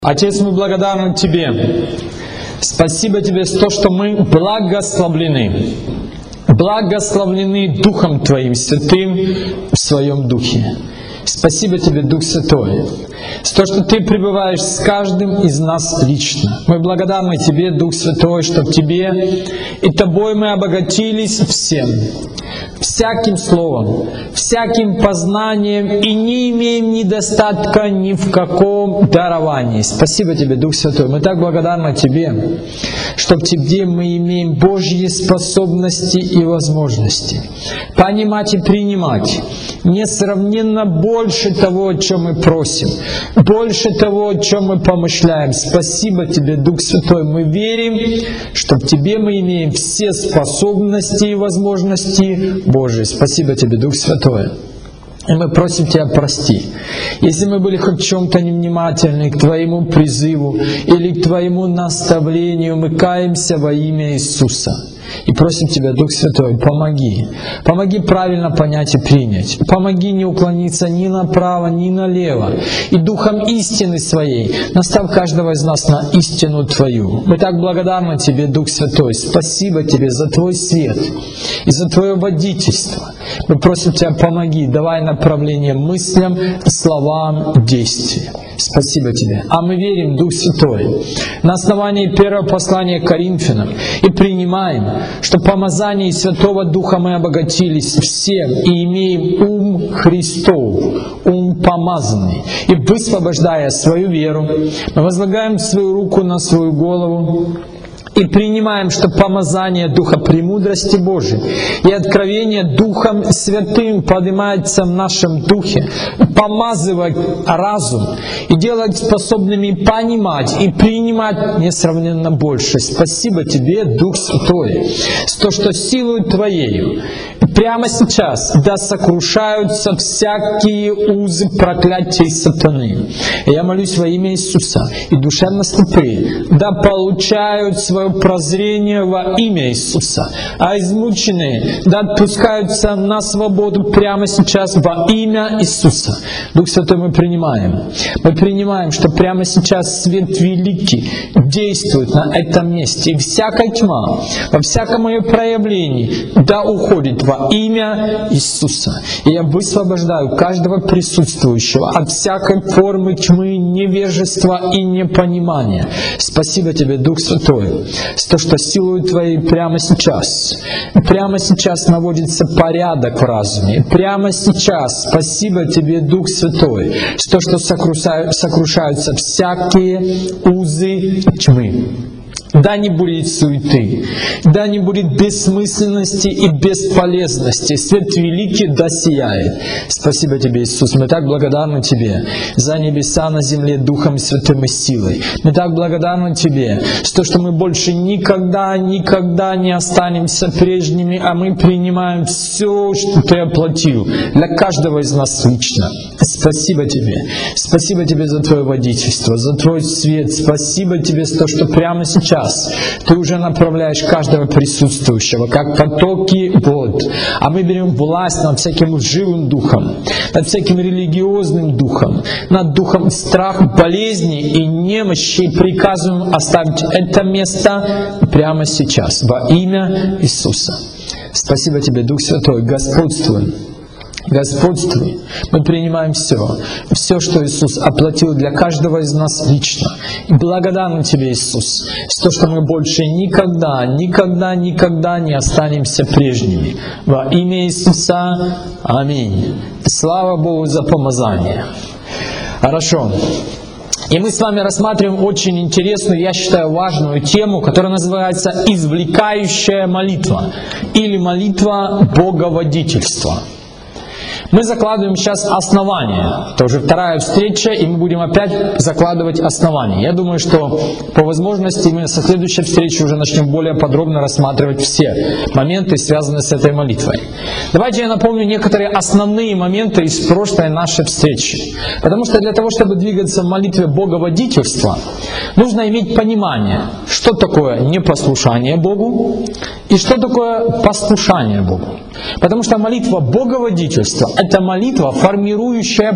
Отец, мы благодарны Тебе. Спасибо Тебе за то, что мы благословлены. Благословлены Духом Твоим Святым в Своем Духе. Спасибо Тебе, Дух Святой, за то, что Ты пребываешь с каждым из нас лично. Мы благодарны Тебе, Дух Святой, что в Тебе и Тобой мы обогатились всем, всяким словом, всяким познанием и не имеем недостатка ни в каком даровании. Спасибо Тебе, Дух Святой. Мы так благодарны Тебе, что в Тебе мы имеем Божьи способности и возможности понимать и принимать несравненно больше того, о чем мы просим, больше того, о чем мы помышляем. Спасибо Тебе, Дух Святой. Мы верим, что в Тебе мы имеем все способности и возможности Божьи. Спасибо Тебе, Дух Святой. И мы просим Тебя, прости, если мы были хоть в чем-то невнимательны к Твоему призыву или к Твоему наставлению, мы каемся во имя Иисуса. И просим Тебя, Дух Святой, помоги. Помоги правильно понять и принять. Помоги не уклониться ни направо, ни налево. И Духом истины Своей настав каждого из нас на истину Твою. Мы так благодарны Тебе, Дух Святой. Спасибо Тебе за Твой свет и за Твое водительство. Мы просим Тебя, помоги, давай направление мыслям, словам, действиям. Спасибо Тебе. А мы верим, Дух Святой, на основании первого послания к Коринфянам и принимаем, что помазание Святого Духа мы обогатились всем и имеем ум Христов, ум помазанный. И высвобождая свою веру, мы возлагаем свою руку на свою голову и принимаем, что помазание Духа премудрости Божией и откровение Духом Святым поднимается в нашем духе, помазывать разум и делать способными понимать и принимать несравненно больше. Спасибо Тебе, Дух Святой, за то, что силой Твоею прямо сейчас да сокрушаются всякие узы проклятий сатаны. И я молюсь во имя Иисуса, и душевно слепые да получают свое прозрение во имя Иисуса, а измученные да отпускаются на свободу прямо сейчас во имя Иисуса. Дух Святой, мы принимаем, что прямо сейчас свет великий действует на этом месте, и всякая тьма во всяком ее проявлении да уходит во имя Иисуса. И я высвобождаю каждого присутствующего от всякой формы тьмы, невежества и непонимания. Спасибо Тебе, Дух Святой, за то, что силой Твоей прямо сейчас наводится порядок в разуме. Прямо сейчас, спасибо Тебе, Дух Святой, за то, что сокрушаются всякие узы тьмы. Да не будет суеты, да не будет бессмысленности и бесполезности. Свет великий да сияет. Спасибо Тебе, Иисус. Мы так благодарны Тебе за небеса на земле Духом Святым и силой. Мы так благодарны Тебе за то, что мы больше никогда не останемся прежними, а мы принимаем все, что Ты оплатил для каждого из нас лично. Спасибо Тебе. Спасибо Тебе за Твое водительство, за Твой свет. Спасибо Тебе за то, что прямо сейчас Ты уже направляешь каждого присутствующего, как потоки вод. А мы берем власть над всяким лживым духом, над всяким религиозным духом, над духом страха, болезни и немощи. И приказываем оставить это место прямо сейчас во имя Иисуса. Спасибо Тебе, Дух Святой. Господствуй. Господствуй. Мы принимаем все, что Иисус оплатил для каждого из нас лично. И благодарны Тебе, Иисус, за то, что мы больше никогда не останемся прежними. Во имя Иисуса. Аминь. Слава Богу за помазание. Хорошо. И мы с вами рассматриваем очень интересную, я считаю, важную тему, которая называется «Извлекающая молитва» или «Молитва Боговодительства». Мы закладываем сейчас основания. Это уже вторая встреча, и мы будем опять закладывать основания. Я думаю, что по возможности мы со следующей встречи уже начнем более подробно рассматривать все моменты, связанные с этой молитвой. Давайте я напомню некоторые основные моменты из прошлой нашей встречи. Потому что для того, чтобы двигаться в молитве Боговодительства, нужно иметь понимание, что такое непослушание Богу и что такое послушание Богу. Потому что молитва Боговодительства — это молитва, формирующая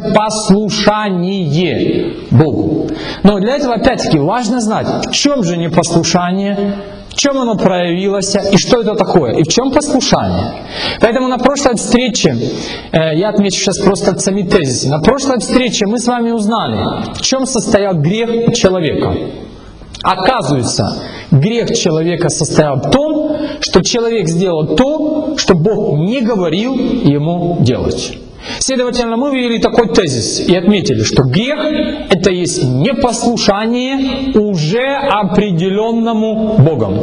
послушание Богу. Но для этого, опять-таки, важно знать, в чем же непослушание, в чем оно проявилось и что это такое, и в чем послушание. Поэтому на прошлой встрече, я отмечу сейчас просто сами тезисы, на прошлой встрече мы с вами узнали, в чем состоял грех человека. Оказывается, грех человека состоял в том, что человек сделал то, что Бог не говорил ему делать. Следовательно, мы вывели такой тезис и отметили, что грех — это есть непослушание уже определенному Богом.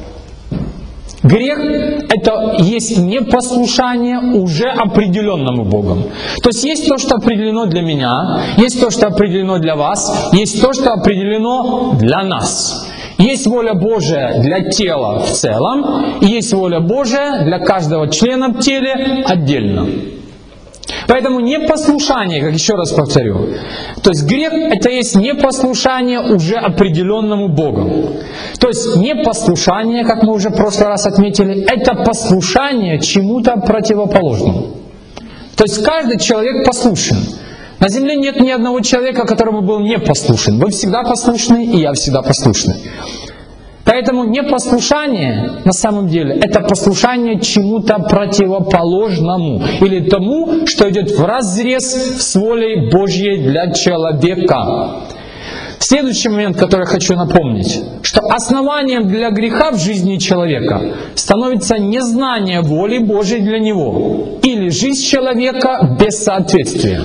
Грех — это есть непослушание уже определенному Богом. То есть то, что определено для меня, есть то, что определено для вас, есть то, что определено для нас. Есть воля Божия для тела в целом, и есть воля Божия для каждого члена в теле отдельно. Поэтому непослушание, как еще раз повторю, то есть грех — это есть непослушание уже определенному Богу. То есть непослушание, как мы уже в прошлый раз отметили, это послушание чему-то противоположному. То есть каждый человек послушен. На земле нет ни одного человека, которому был не послушен. Вы всегда послушны, и я всегда послушный. Поэтому непослушание на самом деле это послушание чему-то противоположному или тому, что идет вразрез с волей Божьей для человека. Следующий момент, который я хочу напомнить, что основанием для греха в жизни человека становится незнание воли Божьей для него или жизнь человека без соответствия.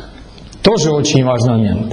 Тоже очень важный момент.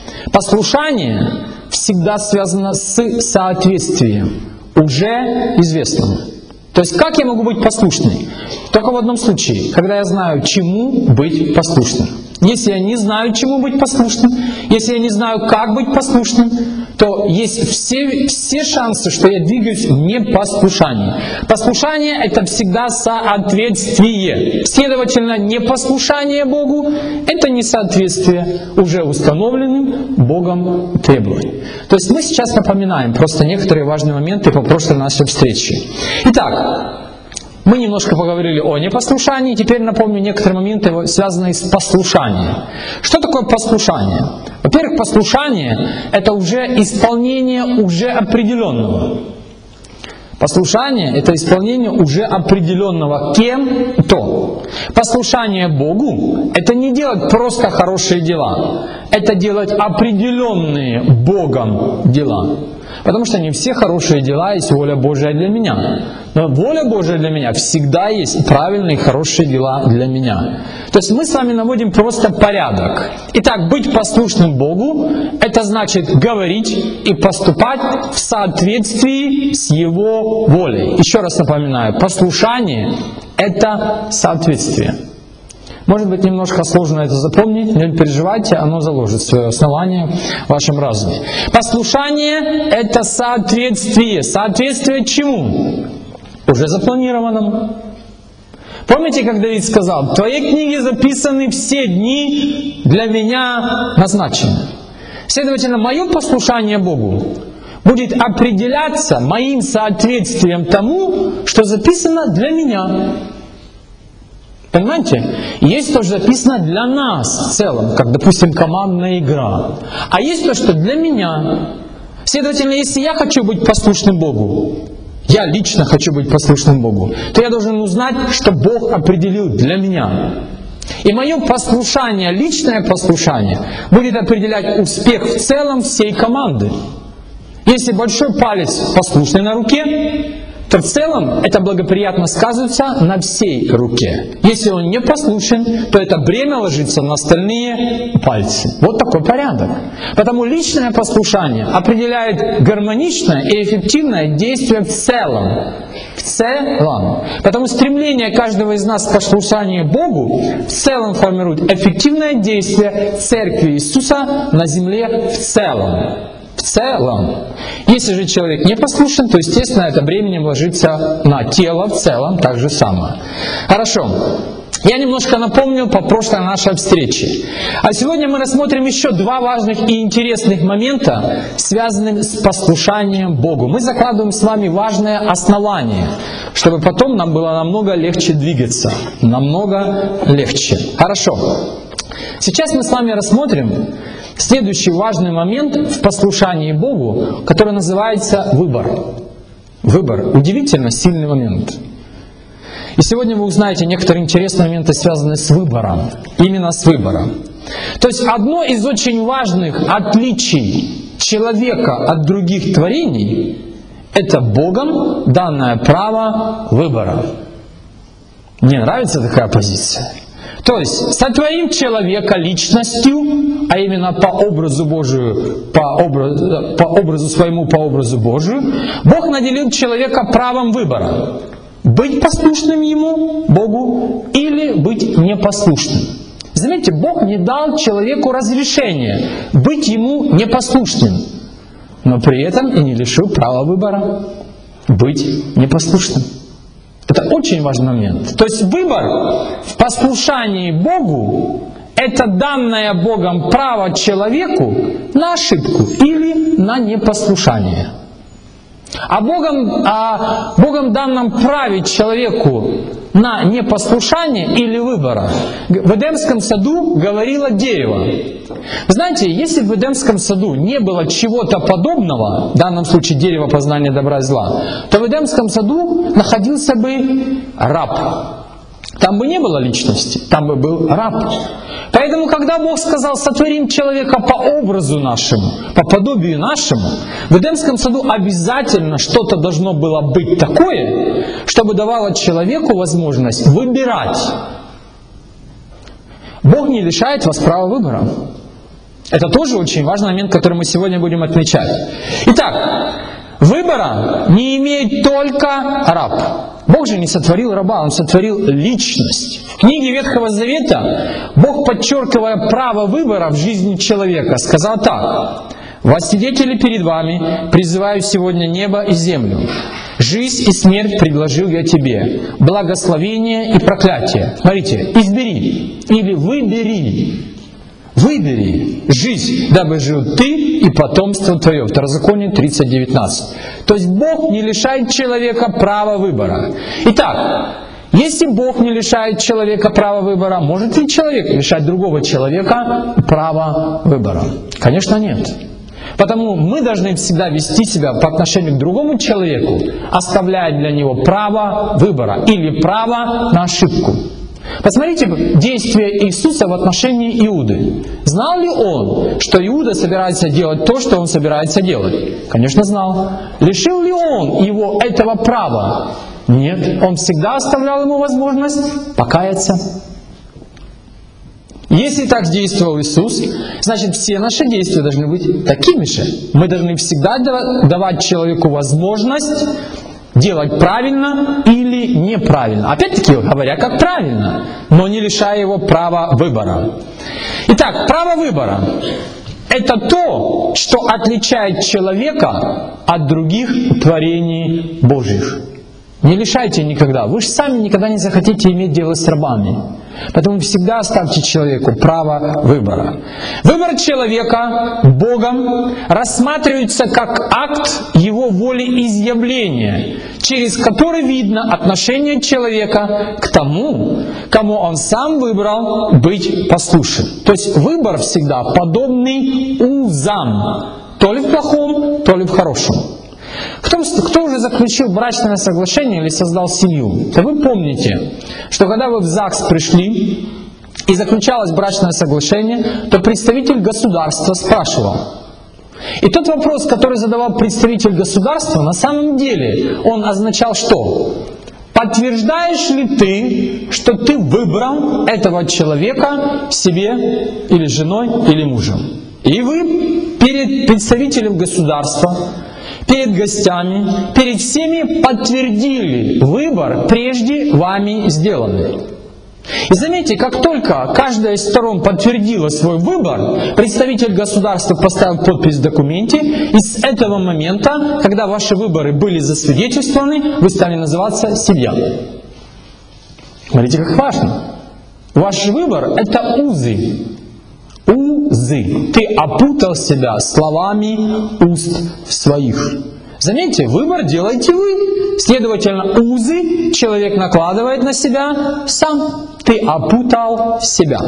Послушание всегда связано с соответствием уже известному. То есть как я могу быть послушным? Только в одном случае, когда я знаю, чему быть послушным. Если я не знаю, чему быть послушным, если я не знаю, как быть послушным, то есть все шансы, что я двигаюсь в непослушании. Послушание — это всегда соответствие. Следовательно, непослушание Богу — это несоответствие уже установленным Богом требованиям. То есть мы сейчас напоминаем просто некоторые важные моменты по прошлой нашей встрече. Итак, мы немножко поговорили о непослушании, теперь напомню некоторые моменты, связанные с послушанием. Что такое послушание? Во-первых, послушание — это уже исполнение уже определенного. Послушание — это исполнение уже определенного кем-то. Послушание Богу — это не делать просто хорошие дела, это делать определенные Богом дела. Потому что не все хорошие дела есть воля Божия для меня. Но воля Божия для меня всегда есть правильные, хорошие дела для меня. То есть мы с вами наводим просто порядок. Итак, быть послушным Богу — это значит говорить и поступать в соответствии с Его волей. Еще раз напоминаю, послушание — это соответствие. Может быть, немножко сложно это запомнить, не переживайте, оно заложит свое основание в вашем разуме. Послушание — это соответствие. Соответствие чему? Уже запланированному. Помните, как Давид сказал: «В Твоей книге записаны все дни для меня назначены». Следовательно, мое послушание Богу будет определяться моим соответствием тому, что записано для меня. Понимаете? Есть то, что записано для нас в целом, как, допустим, командная игра. А есть то, что для меня. Следовательно, если я хочу быть послушным Богу, я лично хочу быть послушным Богу, то я должен узнать, что Бог определил для меня. И мое послушание, личное послушание, будет определять успех в целом всей команды. Если большой палец послушный на руке, то в целом это благоприятно сказывается на всей руке. Если он не послушен, то это бремя ложится на остальные пальцы. Вот такой порядок. Потому личное послушание определяет гармоничное и эффективное действие в целом. В целом. Потому стремление каждого из нас к послушанию Богу в целом формирует эффективное действие Церкви Иисуса на земле в целом. В целом. Если же человек не послушен, то, естественно, это бременем ложится на тело в целом так же самое. Хорошо. Я немножко напомню по прошлой нашей встрече. А сегодня мы рассмотрим еще два важных и интересных момента, связанных с послушанием Богу. Мы закладываем с вами важное основание, чтобы потом нам было намного легче двигаться. Намного легче. Хорошо. Сейчас мы с вами рассмотрим следующий важный момент в послушании Богу, который называется выбор. Выбор. Удивительно сильный момент. И сегодня вы узнаете некоторые интересные моменты, связанные с выбором. Именно с выбором. То есть одно из очень важных отличий человека от других творений — это Богом данное право выбора. Мне нравится такая позиция. То есть сотворив человека личностью, а именно по образу Божию, по образу своему, по образу Божию, Бог наделил человека правом выбора. Быть послушным Ему, Богу, или быть непослушным. Заметьте, Бог не дал человеку разрешения быть Ему непослушным, но при этом и не лишил права выбора быть непослушным. Это очень важный момент. То есть выбор в послушании Богу — это данное Богом право человеку на ошибку или на непослушание. А Богом данном праве человеку на непослушание или выбора в Эдемском саду говорило дерево. Вы знаете, если в Эдемском саду не было чего-то подобного, в данном случае дерево познания добра и зла, то в Эдемском саду находился бы раб. Там бы не было личности, там бы был раб. Поэтому, когда Бог сказал: сотворим человека по образу нашему, по подобию нашему, в Эдемском саду обязательно что-то должно было быть такое, чтобы давало человеку возможность выбирать. Бог не лишает вас права выбора. Это тоже очень важный момент, который мы сегодня будем отмечать. Итак, выбора не имеет только раб. Бог же не сотворил раба, Он сотворил личность. В книге Ветхого Завета Бог, подчеркивая право выбора в жизни человека, сказал так: «Во свидетели перед вами призываю сегодня небо и землю. Жизнь и смерть предложил я тебе, благословение и проклятие». Смотрите, избери или выбери. Выбери жизнь, дабы жил ты и потомство твое. Второзаконие 30:19. То есть Бог не лишает человека права выбора. Итак, если Бог не лишает человека права выбора, может ли человек лишать другого человека права выбора? Конечно, нет. Потому мы должны всегда вести себя по отношению к другому человеку, оставляя для него право выбора или право на ошибку. Посмотрите действия Иисуса в отношении Иуды. Знал ли Он, что Иуда собирается делать то, что он собирается делать? Конечно, знал. Лишил ли Он его этого права? Нет. Он всегда оставлял ему возможность покаяться. Если так действовал Иисус, значит все наши действия должны быть такими же. Мы должны всегда давать человеку возможность делать правильно или неправильно. Опять-таки, говоря, как правильно, но не лишая его права выбора. Итак, право выбора — это то, что отличает человека от других творений Божьих. Не лишайте никогда. Вы же сами никогда не захотите иметь дело с рабами. Поэтому всегда оставьте человеку право выбора. Выбор человека Богом рассматривается как акт его волеизъявления, через который видно отношение человека к тому, кому он сам выбрал быть послушным. То есть выбор всегда подобный узам, то ли в плохом, то ли в хорошем. Кто уже заключил брачное соглашение или создал семью, то вы помните, что когда вы в ЗАГС пришли и заключалось брачное соглашение, то представитель государства спрашивал. И тот вопрос, который задавал представитель государства, на самом деле он означал что? Подтверждаешь ли ты, что ты выбрал этого человека себе или женой, или мужем? И вы перед представителем государства, перед гостями, перед всеми подтвердили выбор, прежде вами сделанный. И заметьте, как только каждая из сторон подтвердила свой выбор, представитель государства поставил подпись в документе, и с этого момента, когда ваши выборы были засвидетельствованы, вы стали называться семья. Смотрите, как важно. Ваш выбор — это узы. Узы. Ты опутал себя словами уст своих. Заметьте, выбор делаете вы. Следовательно, узы человек накладывает на себя сам. Ты опутал себя.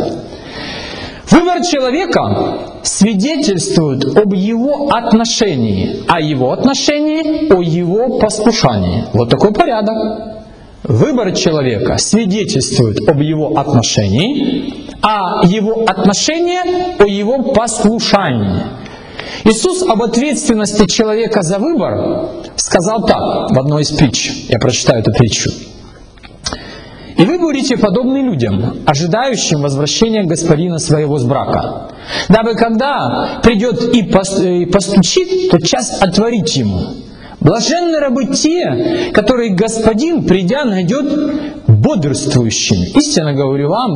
Выбор человека свидетельствует об его отношении, а его отношении о его послушании. Вот такой порядок. Выбор человека свидетельствует об его отношении, а его отношение о его послушании. Иисус об ответственности человека за выбор сказал так в одной из притч. Я прочитаю эту притчу. «И вы будете подобны людям, ожидающим возвращения господина своего с брака, дабы когда придет и постучит, то час отворить ему. Блаженны рабы те, которые господин, придя, найдет бодрствующими. Истинно говорю вам,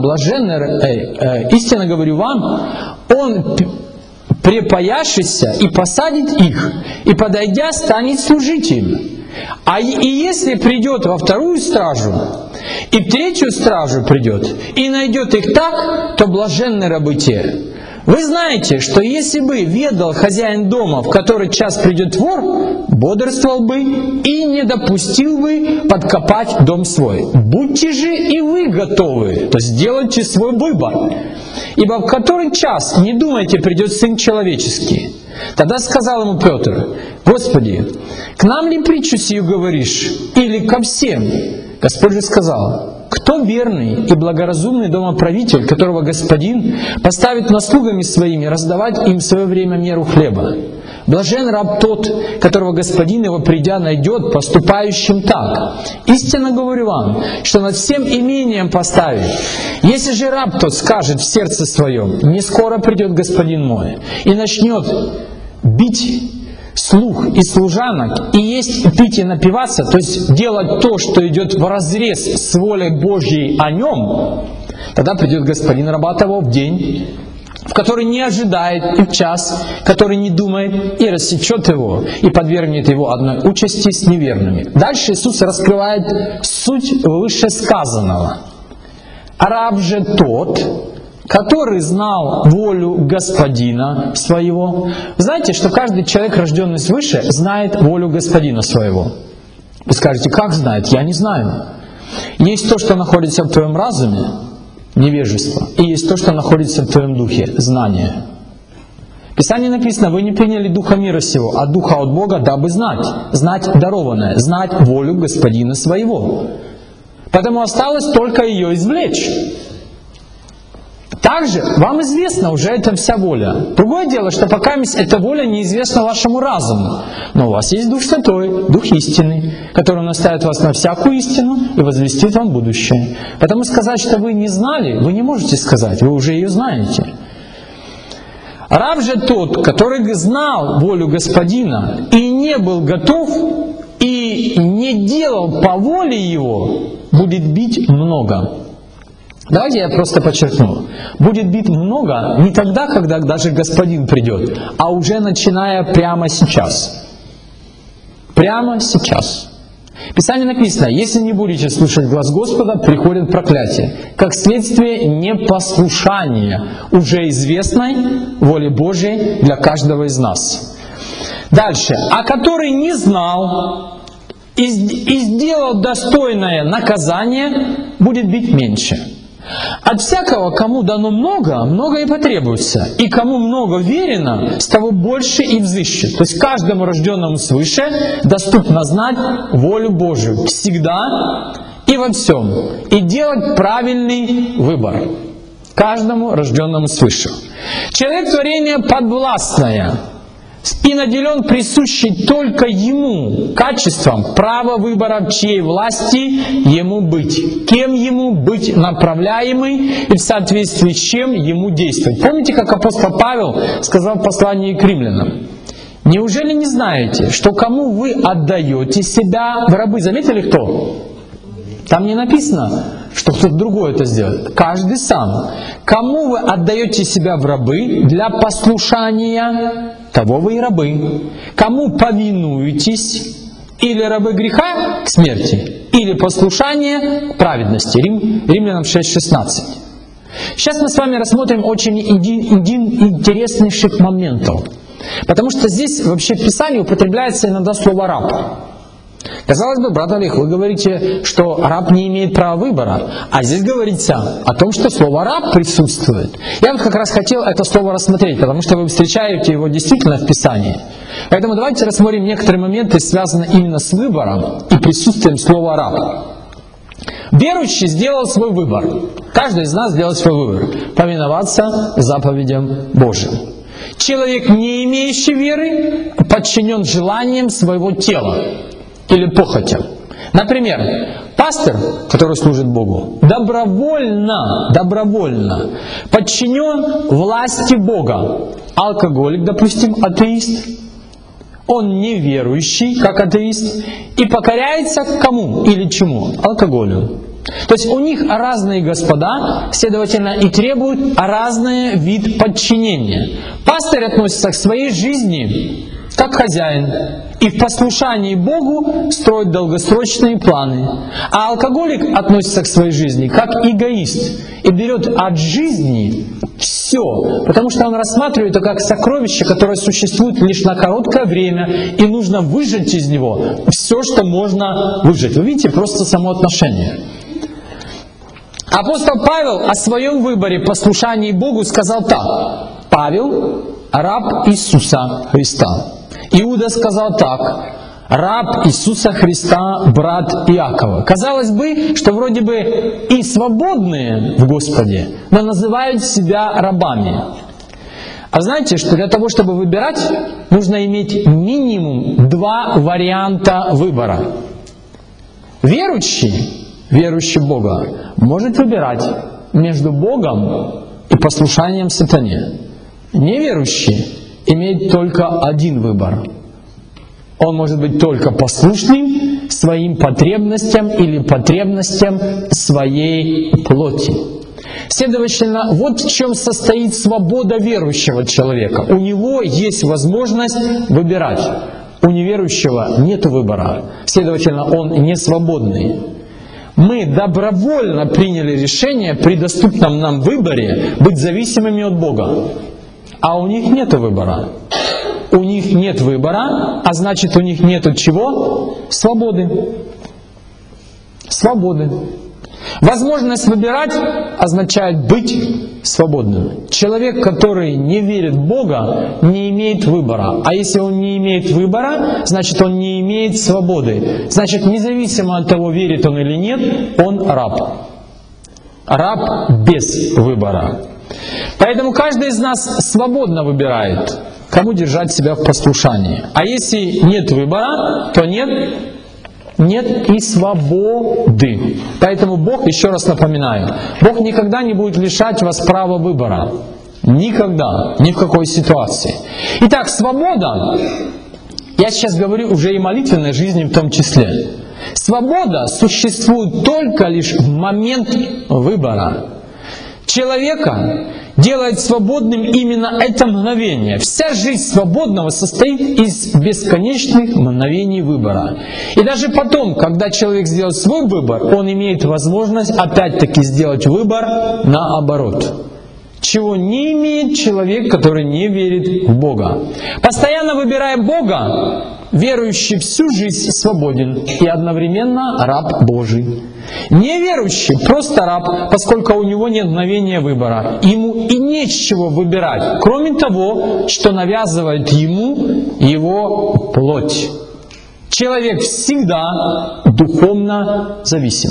истинно говорю вам, он припаяшется и посадит их, и подойдя, станет служить им. И если придет во вторую стражу, и в третью стражу придет, и найдет их так, то блаженны рабы те. Вы знаете, что если бы ведал хозяин дома, в который час придет вор, бодрствовал бы и не допустил бы подкопать дом свой. Будьте же и вы готовы, то есть делайте свой выбор. Ибо в который час, не думайте, придет Сын Человеческий. Тогда сказал ему Петр: Господи, к нам ли притчу сию говоришь, или ко всем? Господь же сказал: кто верный и благоразумный домоправитель, которого господин поставит над слугами своими раздавать им в свое время меру хлеба? Блажен раб тот, которого господин его, придя, найдет поступающим так. Истинно говорю вам, что над всем имением поставит. Если же раб тот скажет в сердце своем: не скоро придет господин мой, и начнет бить слуг и служанок, и есть, и пить, и напиваться, то есть делать то, что идет вразрез с волей Божьей о нем, тогда придет господин раба того в день, в который не ожидает, и в час, который не думает, и рассечет его, и подвергнет его одной участи с неверными. Дальше Иисус раскрывает суть вышесказанного. Раб же тот, который знал волю Господина своего. Знаете, что каждый человек, рожденный свыше, знает волю Господина своего. Вы скажете: как знает? Я не знаю. Есть то, что находится в твоем разуме, невежество, и есть то, что находится в твоем духе, знание. В Писании написано: вы не приняли духа мира сего, а духа от Бога, дабы знать. Знать дарованное, знать волю Господина своего. Поэтому осталось только ее извлечь. Также вам известна уже эта вся воля. Другое дело, что пока эта воля неизвестна вашему разуму. Но у вас есть Дух Святой, Дух истины, который наставит вас на всякую истину и возвестит вам будущее. Потому сказать, что вы не знали, вы не можете сказать, вы уже ее знаете. Раб же тот, который знал волю Господина и не был готов, и не делал по воле его, будет бить много. Давайте я просто подчеркну. Будет бит много не тогда, когда даже Господин придет, а уже начиная прямо сейчас. Прямо сейчас. В Писании написано: если не будете слушать глаз Господа, приходит проклятие, как следствие непослушания уже известной воле Божьей для каждого из нас. Дальше. А который не знал и сделал достойное наказание, будет бить меньше. От всякого, кому дано много, много и потребуется. И кому много верено, с того больше и взыщет. То есть каждому рожденному свыше доступно знать волю Божию всегда и во всем. И делать правильный выбор. Каждому рожденному свыше. Человек творение подвластное и наделен присущей только ему качеством права выбора, в чьей власти ему быть, кем ему быть направляемый и в соответствии с чем ему действовать. Помните, как апостол Павел сказал в послании к римлянам: неужели не знаете, что кому вы отдаете себя в рабы? Заметили, кто? Там не написано, что кто-то другой это сделает. Каждый сам. Кому вы отдаете себя в рабы для послушания, того вы и рабы. Кому повинуетесь, или рабы греха к смерти, или послушание к праведности. Римлянам 6:16. Сейчас мы с вами рассмотрим очень один интереснейших моментов. Потому что здесь вообще в Писании употребляется иногда слово «раб». Казалось бы, брат Олег, вы говорите, что раб не имеет права выбора, а здесь говорится о том, что слово «раб» присутствует. Я вот как раз хотел это слово рассмотреть, потому что вы встречаете его действительно в Писании. Поэтому давайте рассмотрим некоторые моменты, связанные именно с выбором и присутствием слова «раб». Верующий сделал свой выбор. Каждый из нас сделал свой выбор. Повиноваться заповедям Божьим. Человек, не имеющий веры, подчинен желаниям своего тела или похотям. Например, пастор, который служит Богу, добровольно подчинен власти Бога. Алкоголик, допустим, атеист, он неверующий, как атеист, и покоряется кому или чему? Алкоголю. То есть у них разные господа, следовательно, и требуют разный вид подчинения. Пастырь относится к своей жизни как хозяин, и в послушании Богу строит долгосрочные планы. А алкоголик относится к своей жизни как эгоист и берет от жизни все, потому что он рассматривает это как сокровище, которое существует лишь на короткое время, и нужно выжать из него все, что можно выжать. Вы видите, просто само отношение. Апостол Павел о своем выборе послушании Богу сказал так. Павел – раб Иисуса Христа. Иуда сказал так. Раб Иисуса Христа, брат Иакова. Казалось бы, что вроде бы и свободные в Господе, но называют себя рабами. А знаете, что для того, чтобы выбирать, нужно иметь минимум 2 варианта выбора. Верующий в Бога, может выбирать между Богом и послушанием сатане. Неверующий имеет только один выбор. Он может быть только послушным своим потребностям или потребностям своей плоти. Следовательно, вот в чем состоит свобода верующего человека. У него есть возможность выбирать. У неверующего нет выбора. Следовательно, он не свободный. Мы добровольно приняли решение при доступном нам выборе быть зависимыми от Бога. А у них нет выбора. У них нет выбора, а значит у них нет чего? Свободы. Свободы. Возможность выбирать означает быть свободным. Человек, который не верит в Бога, не имеет выбора. А если он не имеет выбора, значит он не имеет свободы. Значит, независимо от того, верит он или нет, он раб. Раб без выбора. Поэтому каждый из нас свободно выбирает, кому держать себя в послушании. А если нет выбора, то нет и свободы. Поэтому Бог, еще раз напоминаю, Бог никогда не будет лишать вас права выбора. Никогда, ни в какой ситуации. Итак, свобода, я сейчас говорю уже и молитвенной жизни в том числе. Свобода существует только лишь в момент выбора. Человека делает свободным именно это мгновение. Вся жизнь свободного состоит из бесконечных мгновений выбора. И даже потом, когда человек сделает свой выбор, он имеет возможность опять-таки сделать выбор наоборот. Чего не имеет человек, который не верит в Бога. Постоянно выбирая Бога, верующий всю жизнь свободен и одновременно раб Божий. Неверующий просто раб, поскольку у него нет мгновения выбора. Ему и нечего выбирать, кроме того, что навязывает ему его плоть. Человек всегда духовно зависим.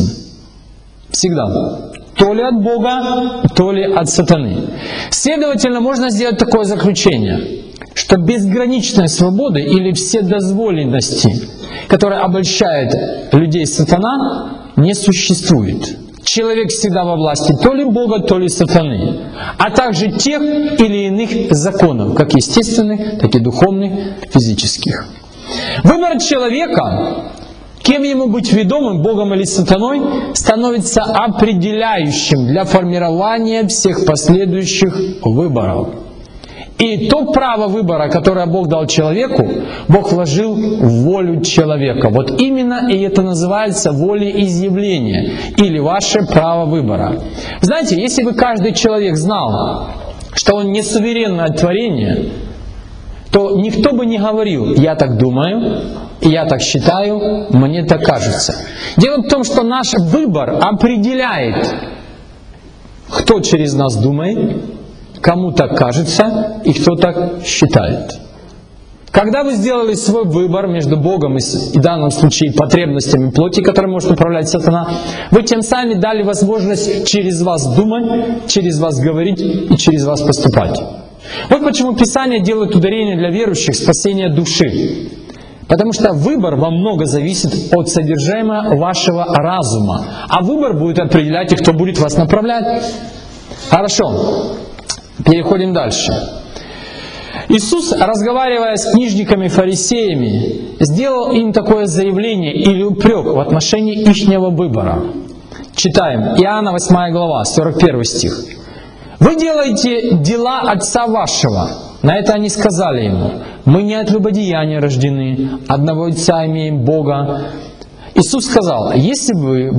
Всегда. То ли от Бога, то ли от сатаны. Следовательно, можно сделать такое заключение, что безграничной свободы или вседозволенности, которая обольщает людей сатана, не существует. Человек всегда во власти то ли Бога, то ли сатаны, а также тех или иных законов, как естественных, так и духовных, физических. Выбор человека, кем ему быть ведомым, Богом или сатаной, становится определяющим для формирования всех последующих выборов. И то право выбора, которое Бог дал человеку, Бог вложил в волю человека. Вот именно и это называется волеизъявление или ваше право выбора. Знаете, если бы каждый человек знал, что он не суверенное творение, то никто бы не говорил: «Я так думаю, я так считаю, мне так кажется». Дело в том, что наш выбор определяет, кто через нас думает, кому так кажется и кто так считает. Когда вы сделали свой выбор между Богом и в данном случае потребностями плоти, которой может управлять сатана, вы тем самым дали возможность через вас думать, через вас говорить и через вас поступать. Вот почему Писание делает ударение для верующих спасения души. Потому что выбор во многом зависит от содержимого вашего разума. А выбор будет определять и кто будет вас направлять. Хорошо. Переходим дальше. Иисус, разговаривая с книжниками и фарисеями, сделал им такое заявление или упрек в отношении ихнего выбора. Читаем. Иоанна 8 глава, 41 стих. «Вы делаете дела Отца вашего». На это они сказали ему: «Мы не от любодеяния рождены, одного Отца имеем Бога». Иисус сказал: если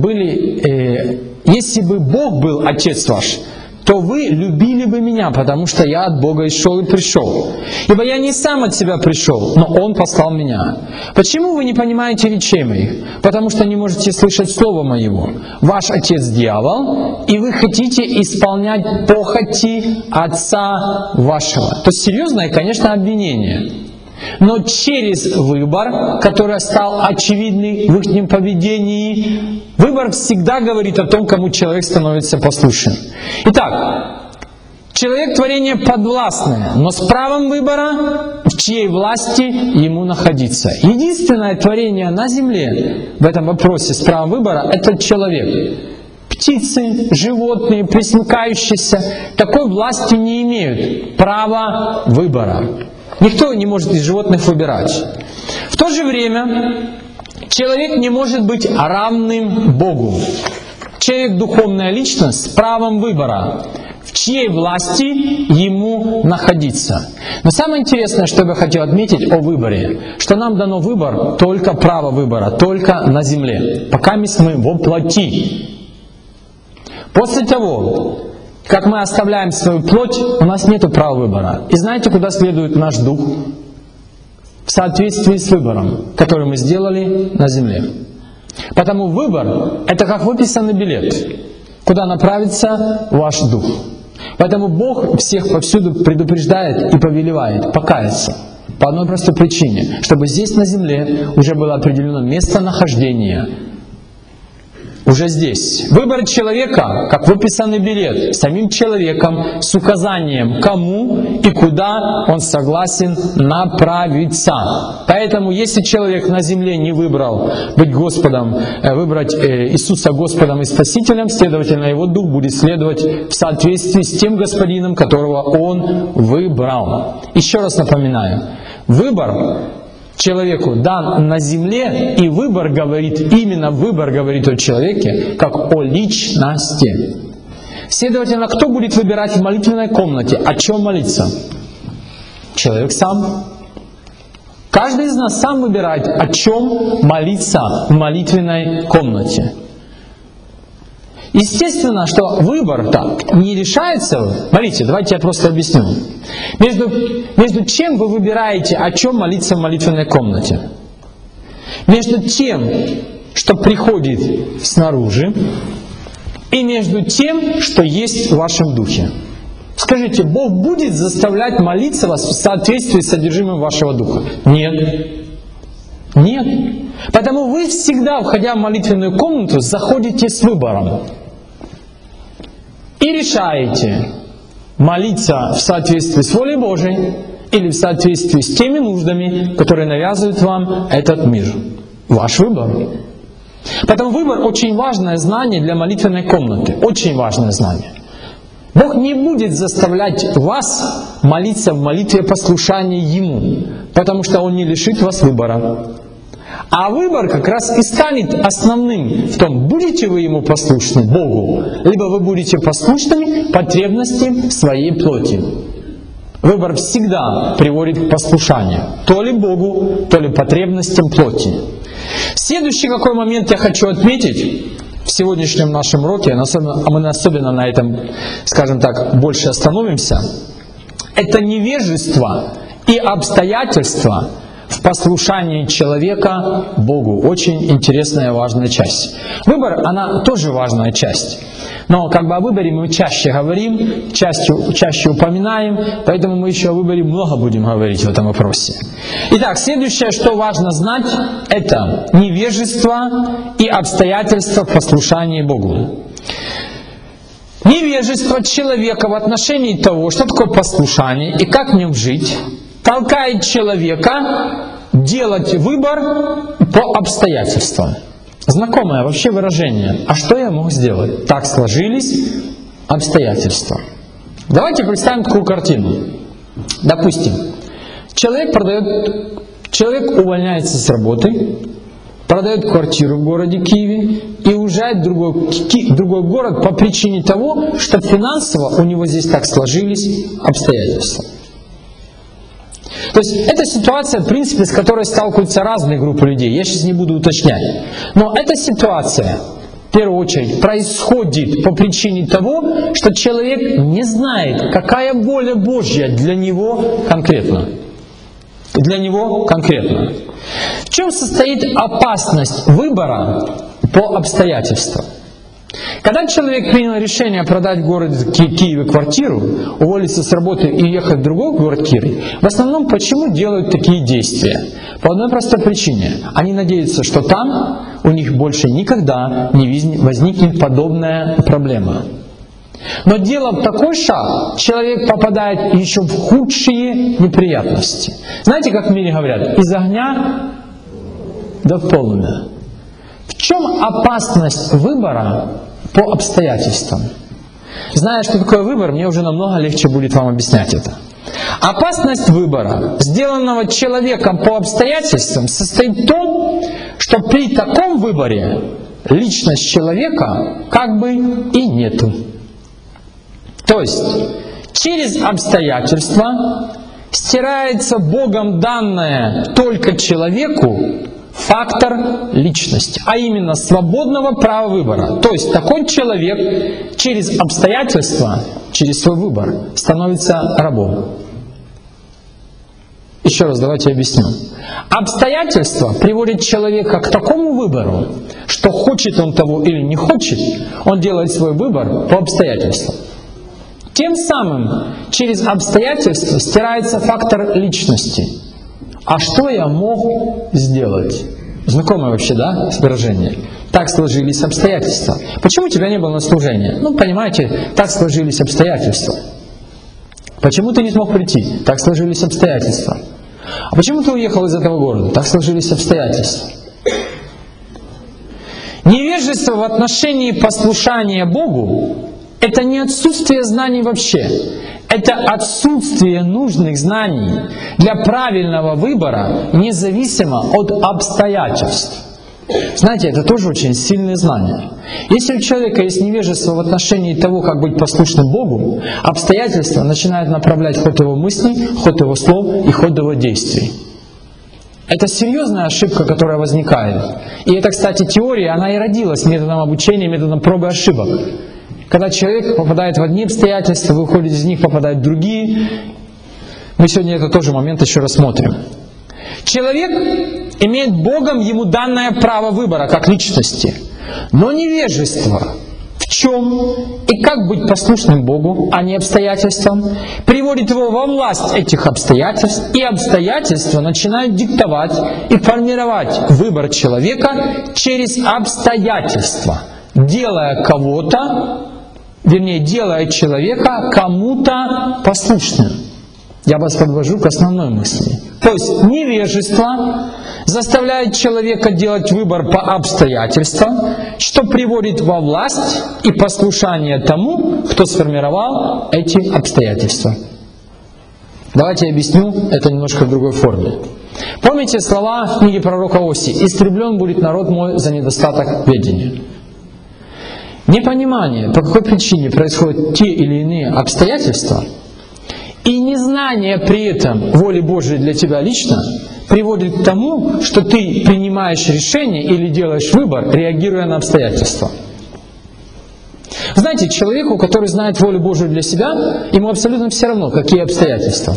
бы Бог был Отец ваш, то вы любили бы Меня, потому что Я от Бога шел и пришел. Ибо Я не сам от себя пришел, но Он послал Меня. Почему вы не понимаете речей моих? Потому что не можете слышать Слова Моего. Ваш отец дьявол, и вы хотите исполнять похоти отца вашего». То есть серьезное, конечно, обвинение. Но через выбор, который стал очевидным в их поведении, выбор всегда говорит о том, кому человек становится послушен. Итак, человек творение подвластное, но с правом выбора, в чьей власти ему находиться. Единственное творение на земле в этом вопросе с правом выбора — это человек. Птицы, животные, пресмыкающиеся такой власти не имеют права выбора. Никто не может из животных выбирать. В то же время человек не может быть равным Богу. Человек — духовная личность с правом выбора, в чьей власти ему находиться. Но самое интересное, что я хотел отметить о выборе, что нам дано выбор, только право выбора, только на земле, пока мы во плоти. После того, как мы оставляем свою плоть, у нас нет права выбора. И знаете, куда следует наш дух? В соответствии с выбором, который мы сделали на земле. Потому выбор — это как выписанный билет, куда направится ваш дух. Поэтому Бог всех повсюду предупреждает и повелевает покаяться. По одной простой причине, чтобы здесь на земле уже было определено местонахождение. Уже здесь. Выбор человека, как выписанный билет, самим человеком, с указанием, кому и куда он согласен направиться. Поэтому, если человек на земле не выбрал быть Господом, выбрать Иисуса Господом и Спасителем, следовательно, его дух будет следовать в соответствии с тем Господином, которого он выбрал. Еще раз напоминаю, выбор человеку дан на земле, и выбор говорит, именно выбор говорит о человеке, как о личности. Следовательно, кто будет выбирать в молитвенной комнате, о чем молиться? Человек сам. Каждый из нас сам выбирает, о чем молиться в молитвенной комнате. Естественно, что выбор-то не решается. Смотрите, давайте я просто объясню. Между чем вы выбираете, о чем молиться в молитвенной комнате? Между тем, что приходит снаружи, и между тем, что есть в вашем духе. Скажите, Бог будет заставлять молиться вас в соответствии с содержимым вашего духа? Нет. Нет. Потому вы всегда, входя в молитвенную комнату, заходите с выбором. И решаете, молиться в соответствии с волей Божией или в соответствии с теми нуждами, которые навязывает вам этот мир. Ваш выбор. Поэтому выбор — очень важное знание для молитвенной комнаты. Очень важное знание. Бог не будет заставлять вас молиться в молитве послушания Ему, потому что Он не лишит вас выбора. А выбор как раз и станет основным в том, будете вы Ему послушны, Богу, либо вы будете послушными потребностям своей плоти. Выбор всегда приводит к послушанию. То ли Богу, то ли потребностям плоти. Следующий какой момент я хочу отметить в сегодняшнем нашем уроке, а мы особенно на этом, скажем так, больше остановимся, это невежество и обстоятельства в послушании человека Богу. Очень интересная и важная часть. Выбор, она тоже важная часть. Но как бы о выборе мы чаще говорим, чаще упоминаем, поэтому мы еще о выборе много будем говорить в этом вопросе. Итак, следующее, что важно знать, это невежество и обстоятельства в послушании Богу. Невежество человека в отношении того, что такое послушание и как в нем жить, толкает человека делать выбор по обстоятельствам. Знакомое вообще выражение. А что я мог сделать? Так сложились обстоятельства. Давайте представим такую картину. Допустим, человек увольняется с работы, продает квартиру в городе Киеве и уезжает в другой город по причине того, что финансово у него здесь так сложились обстоятельства. То есть это ситуация, в принципе, с которой сталкиваются разные группы людей. Я сейчас не буду уточнять. Но эта ситуация, в первую очередь, происходит по причине того, что человек не знает, какая воля Божья для него конкретно. В чем состоит опасность выбора по обстоятельствам? Когда человек принял решение продать в городе Киеве квартиру, уволиться с работы и ехать в другой город Киев, в основном почему делают такие действия? По одной простой причине. Они надеются, что там у них больше никогда не возникнет подобная проблема. Но делав такой шаг, человек попадает еще в худшие неприятности. Знаете, как в мире говорят? Из огня до полымя. В чем опасность выбора по обстоятельствам? Зная, что такое выбор, мне уже намного легче будет вам объяснять это. Опасность выбора, сделанного человеком по обстоятельствам, состоит в том, что при таком выборе личность человека как бы и нету. То есть через обстоятельства стирается Богом данное только человеку фактор личности, а именно свободного права выбора. То есть такой человек через обстоятельства, через свой выбор становится рабом. Еще раз давайте объясню. Обстоятельства приводят человека к такому выбору, что хочет он того или не хочет, он делает свой выбор по обстоятельствам. Тем самым через обстоятельства стирается фактор личности. А что я мог сделать? Знакомое вообще, да, выражение? Так сложились обстоятельства. Почему тебя не было на служении? Ну, понимаете, так сложились обстоятельства. Почему ты не смог прийти? Так сложились обстоятельства. А почему ты уехал из этого города? Так сложились обстоятельства. Невежество в отношении послушания Богу — это не отсутствие знаний вообще. Это отсутствие нужных знаний для правильного выбора, независимо от обстоятельств. Знаете, это тоже очень сильное знание. Если у человека есть невежество в отношении того, как быть послушным Богу, обстоятельства начинают направлять ход его мыслей, ход его слов и ход его действий. Это серьезная ошибка, которая возникает. И это, кстати, теория, она и родилась методом обучения, методом пробы и ошибок. Когда человек попадает в одни обстоятельства, выходит из них, попадает в другие. Мы сегодня это тоже момент еще рассмотрим. Человек имеет Богом ему данное право выбора как личности. Но невежество, в чем и как быть послушным Богу, а не обстоятельствам, приводит его во власть этих обстоятельств, и обстоятельства начинают диктовать и формировать выбор человека через обстоятельства, делая человека кому-то послушным. Я вас подвожу к основной мысли. То есть невежество заставляет человека делать выбор по обстоятельствам, что приводит во власть и послушание тому, кто сформировал эти обстоятельства. Давайте я объясню это немножко в другой форме. Помните слова в книге пророка Осии: «Истреблен будет народ мой за недостаток ведения». Непонимание, по какой причине происходят те или иные обстоятельства, И незнание при этом воли Божией для тебя лично приводит к тому, что ты принимаешь решение или делаешь выбор, реагируя на обстоятельства. Знаете, человеку, который знает волю Божию для себя, ему абсолютно все равно, какие обстоятельства.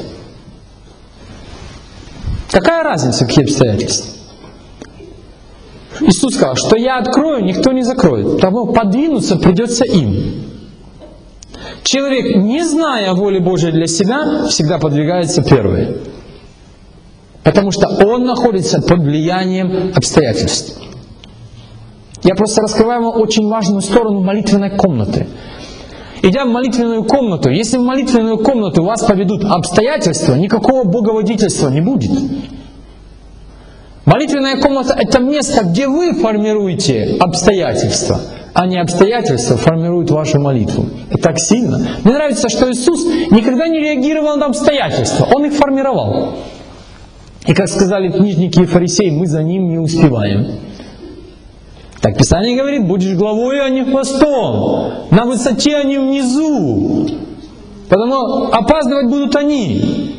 Какая разница, какие обстоятельства? Иисус сказал, что я открою, никто не закроет. Потому подвинуться придется им. Человек, не зная воли Божией для себя, всегда подвигается первый. Потому что он находится под влиянием обстоятельств. Я просто раскрываю вам очень важную сторону молитвенной комнаты. Идя в молитвенную комнату, если в молитвенную комнату вас поведут обстоятельства, никакого боговодительства не будет. Молитвенная комната — это место, где вы формируете обстоятельства, а не обстоятельства формируют вашу молитву. Это так сильно. Мне нравится, что Иисус никогда не реагировал на обстоятельства, Он их формировал. И как сказали книжники и фарисеи, мы за Ним не успеваем. Так Писание говорит, будешь главой, а не хвостом. На высоте, а не внизу. Потому опаздывать будут они.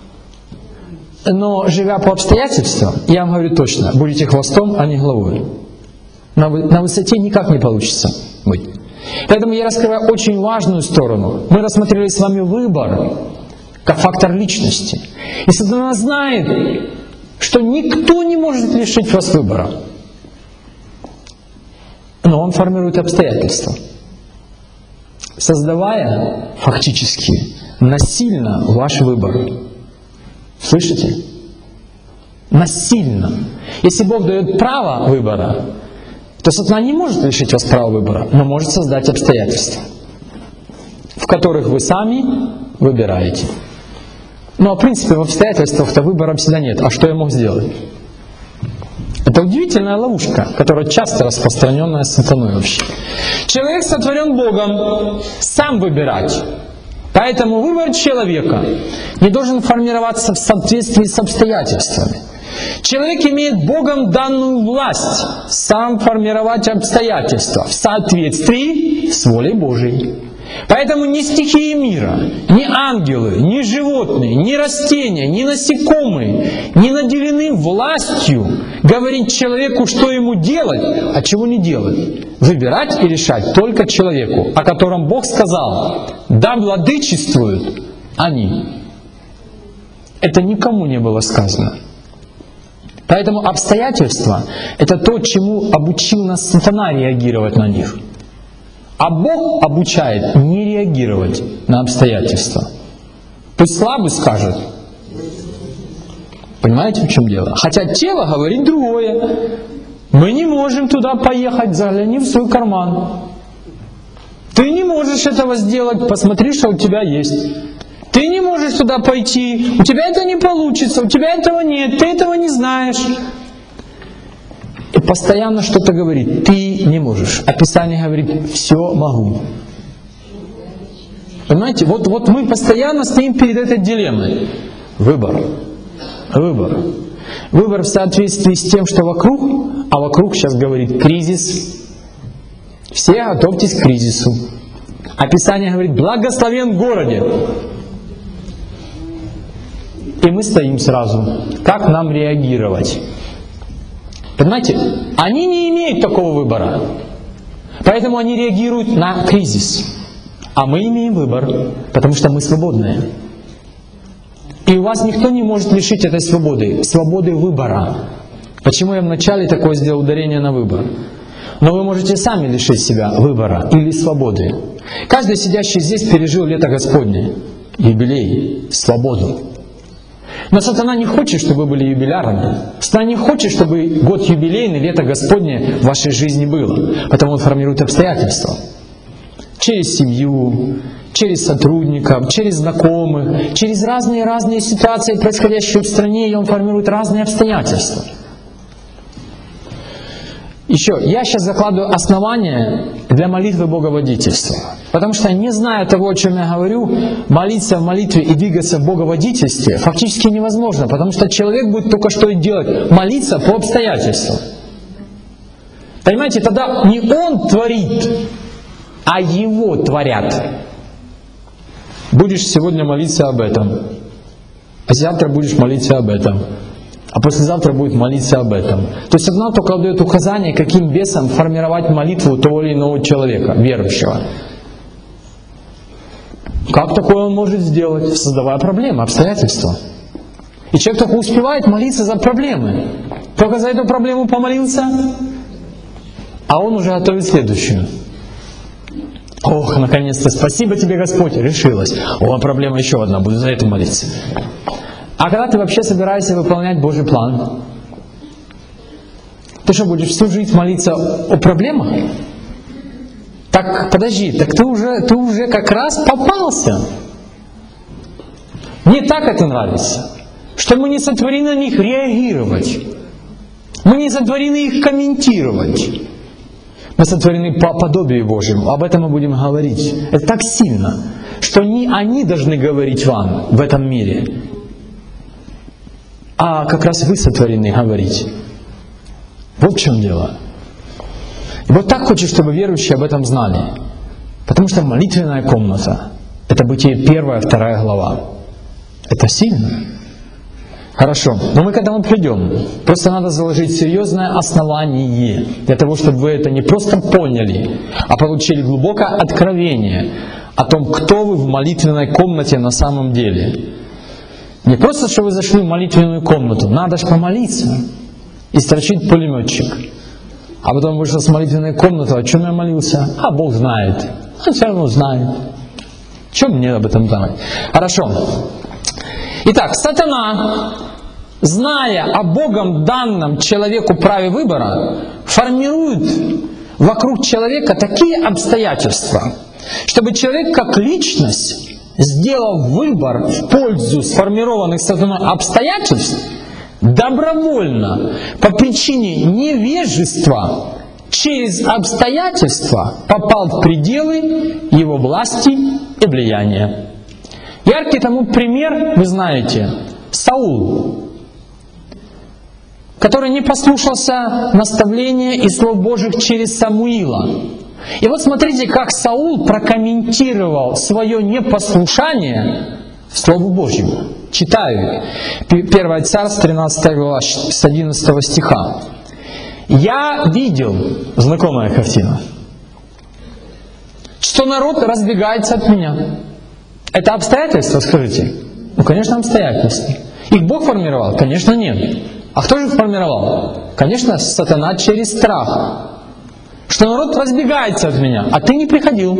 Но живя по обстоятельствам, я вам говорю точно, будете хвостом, а не главой. На высоте никак не получится быть. Поэтому я раскрываю очень важную сторону. Мы рассмотрели с вами выбор как фактор личности. И сатана знает, что никто не может лишить вас выбора. Но он формирует обстоятельства, создавая фактически насильно ваш выбор. Слышите? Насильно. Если Бог дает право выбора, то сатана не может лишить вас права выбора, но может создать обстоятельства, в которых вы сами выбираете. Ну, в принципе, в обстоятельствах-то выбора всегда нет. А что я мог сделать? Это удивительная ловушка, которая часто распространенная сатаной вообще. Человек сотворен Богом сам выбирать. Поэтому выбор человека не должен формироваться в соответствии с обстоятельствами. Человек имеет Богом данную власть сам формировать обстоятельства в соответствии с волей Божией. Поэтому ни стихии мира, ни ангелы, ни животные, ни растения, ни насекомые не наделены властью говорить человеку, что ему делать, а чего не делать. Выбирать и решать только человеку, о котором Бог сказал, да владычествуют они. Это никому не было сказано. Поэтому обстоятельства — это то, чему обучил нас сатана реагировать на них. А Бог обучает не реагировать на обстоятельства. Пусть слабый скажет. Понимаете, в чем дело? Хотя тело говорит другое. Мы не можем туда поехать, загляни в свой карман. Ты не можешь этого сделать, посмотри, что у тебя есть. Ты не можешь туда пойти, у тебя это не получится, у тебя этого нет, ты этого не знаешь. И постоянно что-то говорит, ты не можешь. А Писание говорит, все могу. Понимаете, вот мы постоянно стоим перед этой дилеммой. Выбор. Выбор. Выбор в соответствии с тем, что вокруг, а вокруг сейчас говорит кризис. Все готовьтесь к кризису. А Писание говорит, благословен в городе. И мы стоим сразу. Как нам реагировать? Понимаете, они не имеют такого выбора. Поэтому они реагируют на кризис. А мы имеем выбор, потому что мы свободные. И у вас никто не может лишить этой свободы. Свободы выбора. Почему я вначале такое сделал ударение на выбор? Но вы можете сами лишить себя выбора или свободы. Каждый сидящий здесь пережил лето Господне. Юбилей, свободу. Но сатана не хочет, чтобы вы были юбилярами. Сатана не хочет, чтобы год юбилейный, лето Господне в вашей жизни было. Потому он формирует обстоятельства. Через семью, через сотрудников, через знакомых, через разные ситуации, происходящие в стране, и он формирует разные обстоятельства. Еще, я сейчас закладываю основания для молитвы боговодительства. Потому что, не зная того, о чем я говорю, молиться в молитве и двигаться в боговодительстве фактически невозможно. Потому что человек будет только что и делать, молиться по обстоятельствам. Понимаете, тогда не он творит, а его творят. будешь сегодня молиться об этом, а завтра будешь молиться об этом, а послезавтра будет молиться об этом. То есть сатана только дает указание, каким бесам формировать молитву того или иного человека, верующего. Как такое он может сделать? Создавая проблемы, обстоятельства. И человек только успевает молиться за проблемы. Только за эту проблему помолился, а он уже готовит следующую. Ох, наконец-то, спасибо тебе, Господь, решилась. О, проблема еще одна, буду за это молиться. А когда ты вообще собираешься выполнять Божий план? Ты что, будешь всю жизнь молиться о проблемах? Так, подожди, так ты уже как раз попался. Мне так это нравится, что мы не сотворены на них реагировать. Мы не сотворены их комментировать. Мы сотворены по подобию Божьему. Об этом мы будем говорить. Это так сильно, что не они должны говорить вам в этом мире, а как раз вы сотворены говорить. Вот в чем дело. И вот так хочет, чтобы верующие об этом знали. Потому что молитвенная комната — это Бытие 1-2 глава. Это сильно. Хорошо, но мы к этому придем. Просто надо заложить серьезное основание для того, чтобы вы это не просто поняли, а получили глубокое откровение о том, кто вы в молитвенной комнате на самом деле. Не просто, что вы зашли в молитвенную комнату, надо же помолиться и строчить пулеметчик. А потом вышел с молитвенной комнаты, о чем я молился? А Бог знает. Он все равно знает. Чем мне об этом знать? Хорошо. Итак, сатана, зная о Богом данном человеку праве выбора, формирует вокруг человека такие обстоятельства, чтобы человек как личность, сделав выбор в пользу сформированных сатаной обстоятельств, добровольно, по причине невежества, через обстоятельства попал в пределы его власти и влияния. Яркий тому пример, вы знаете, Саул, который не послушался наставления и слов Божьих через Самуила. И вот смотрите, как Саул прокомментировал свое непослушание Слову Божьему. Читаю. 1 Царств, 13 глава, с 11 стиха. «Я видел», знакомая картина, «что народ разбегается от меня». Это обстоятельства, скажите? Ну, конечно, обстоятельства. Их Бог формировал? Конечно, нет. А кто же их формировал? Конечно, сатана через страх. Что народ разбегается от меня, а ты не приходил.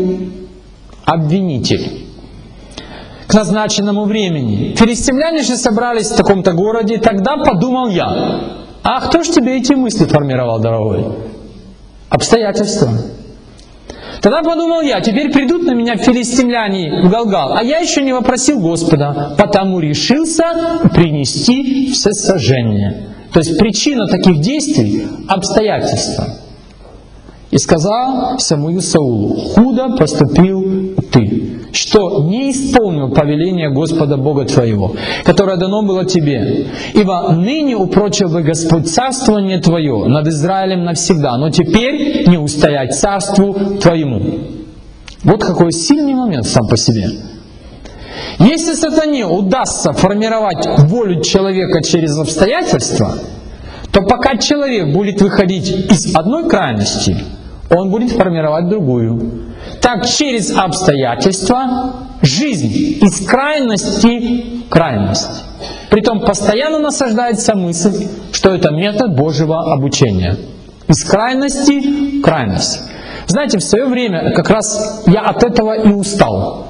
Обвинитель. К назначенному времени. Филистимляне же собрались в таком-то городе, тогда подумал я. А кто ж тебе эти мысли формировал, дорогой? Обстоятельства. Тогда подумал я, теперь придут на меня филистимляне в Галгал, а я еще не вопросил Господа, потому решился принести всесожжение. То есть причина таких действий – обстоятельства. И сказал Самуил Саулу: худо поступил ты, что не исполнил повеление Господа Бога твоего, которое дано было тебе. Ибо ныне упрочил бы Господь царствование твое над Израилем навсегда, но теперь не устоять царству твоему. Вот какой сильный момент сам по себе. Если сатане удастся формировать волю человека через обстоятельства, то пока человек будет выходить из одной крайности, он будет формировать другую. Так через обстоятельства жизнь из крайности в крайность. Притом постоянно насаждается мысль, что это метод Божьего обучения. Из крайности в крайность. Знаете, в свое время как раз я от этого и устал.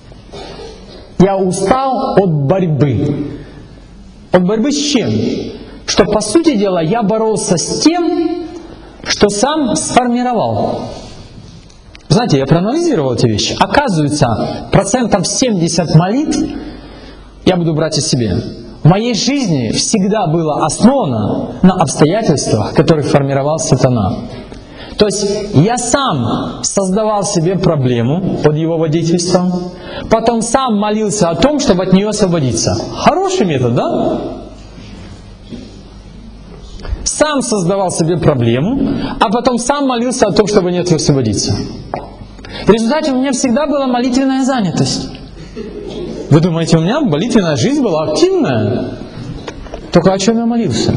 Я устал от борьбы. От борьбы с чем? Что, по сути дела, я боролся с тем, что сам сформировал. Знаете, я проанализировал эти вещи. Оказывается, 70% молитв, я буду брать о себе, в моей жизни всегда было основано на обстоятельствах, которые формировал сатана. То есть я сам создавал себе проблему под его водительством, потом сам молился о том, чтобы от нее освободиться. Хороший метод, да? Сам создавал себе проблему, а потом сам молился о том, чтобы от нее освободиться. В результате у меня всегда была молитвенная занятость. Вы думаете, у меня молитвенная жизнь была активная? Только о чем я молился?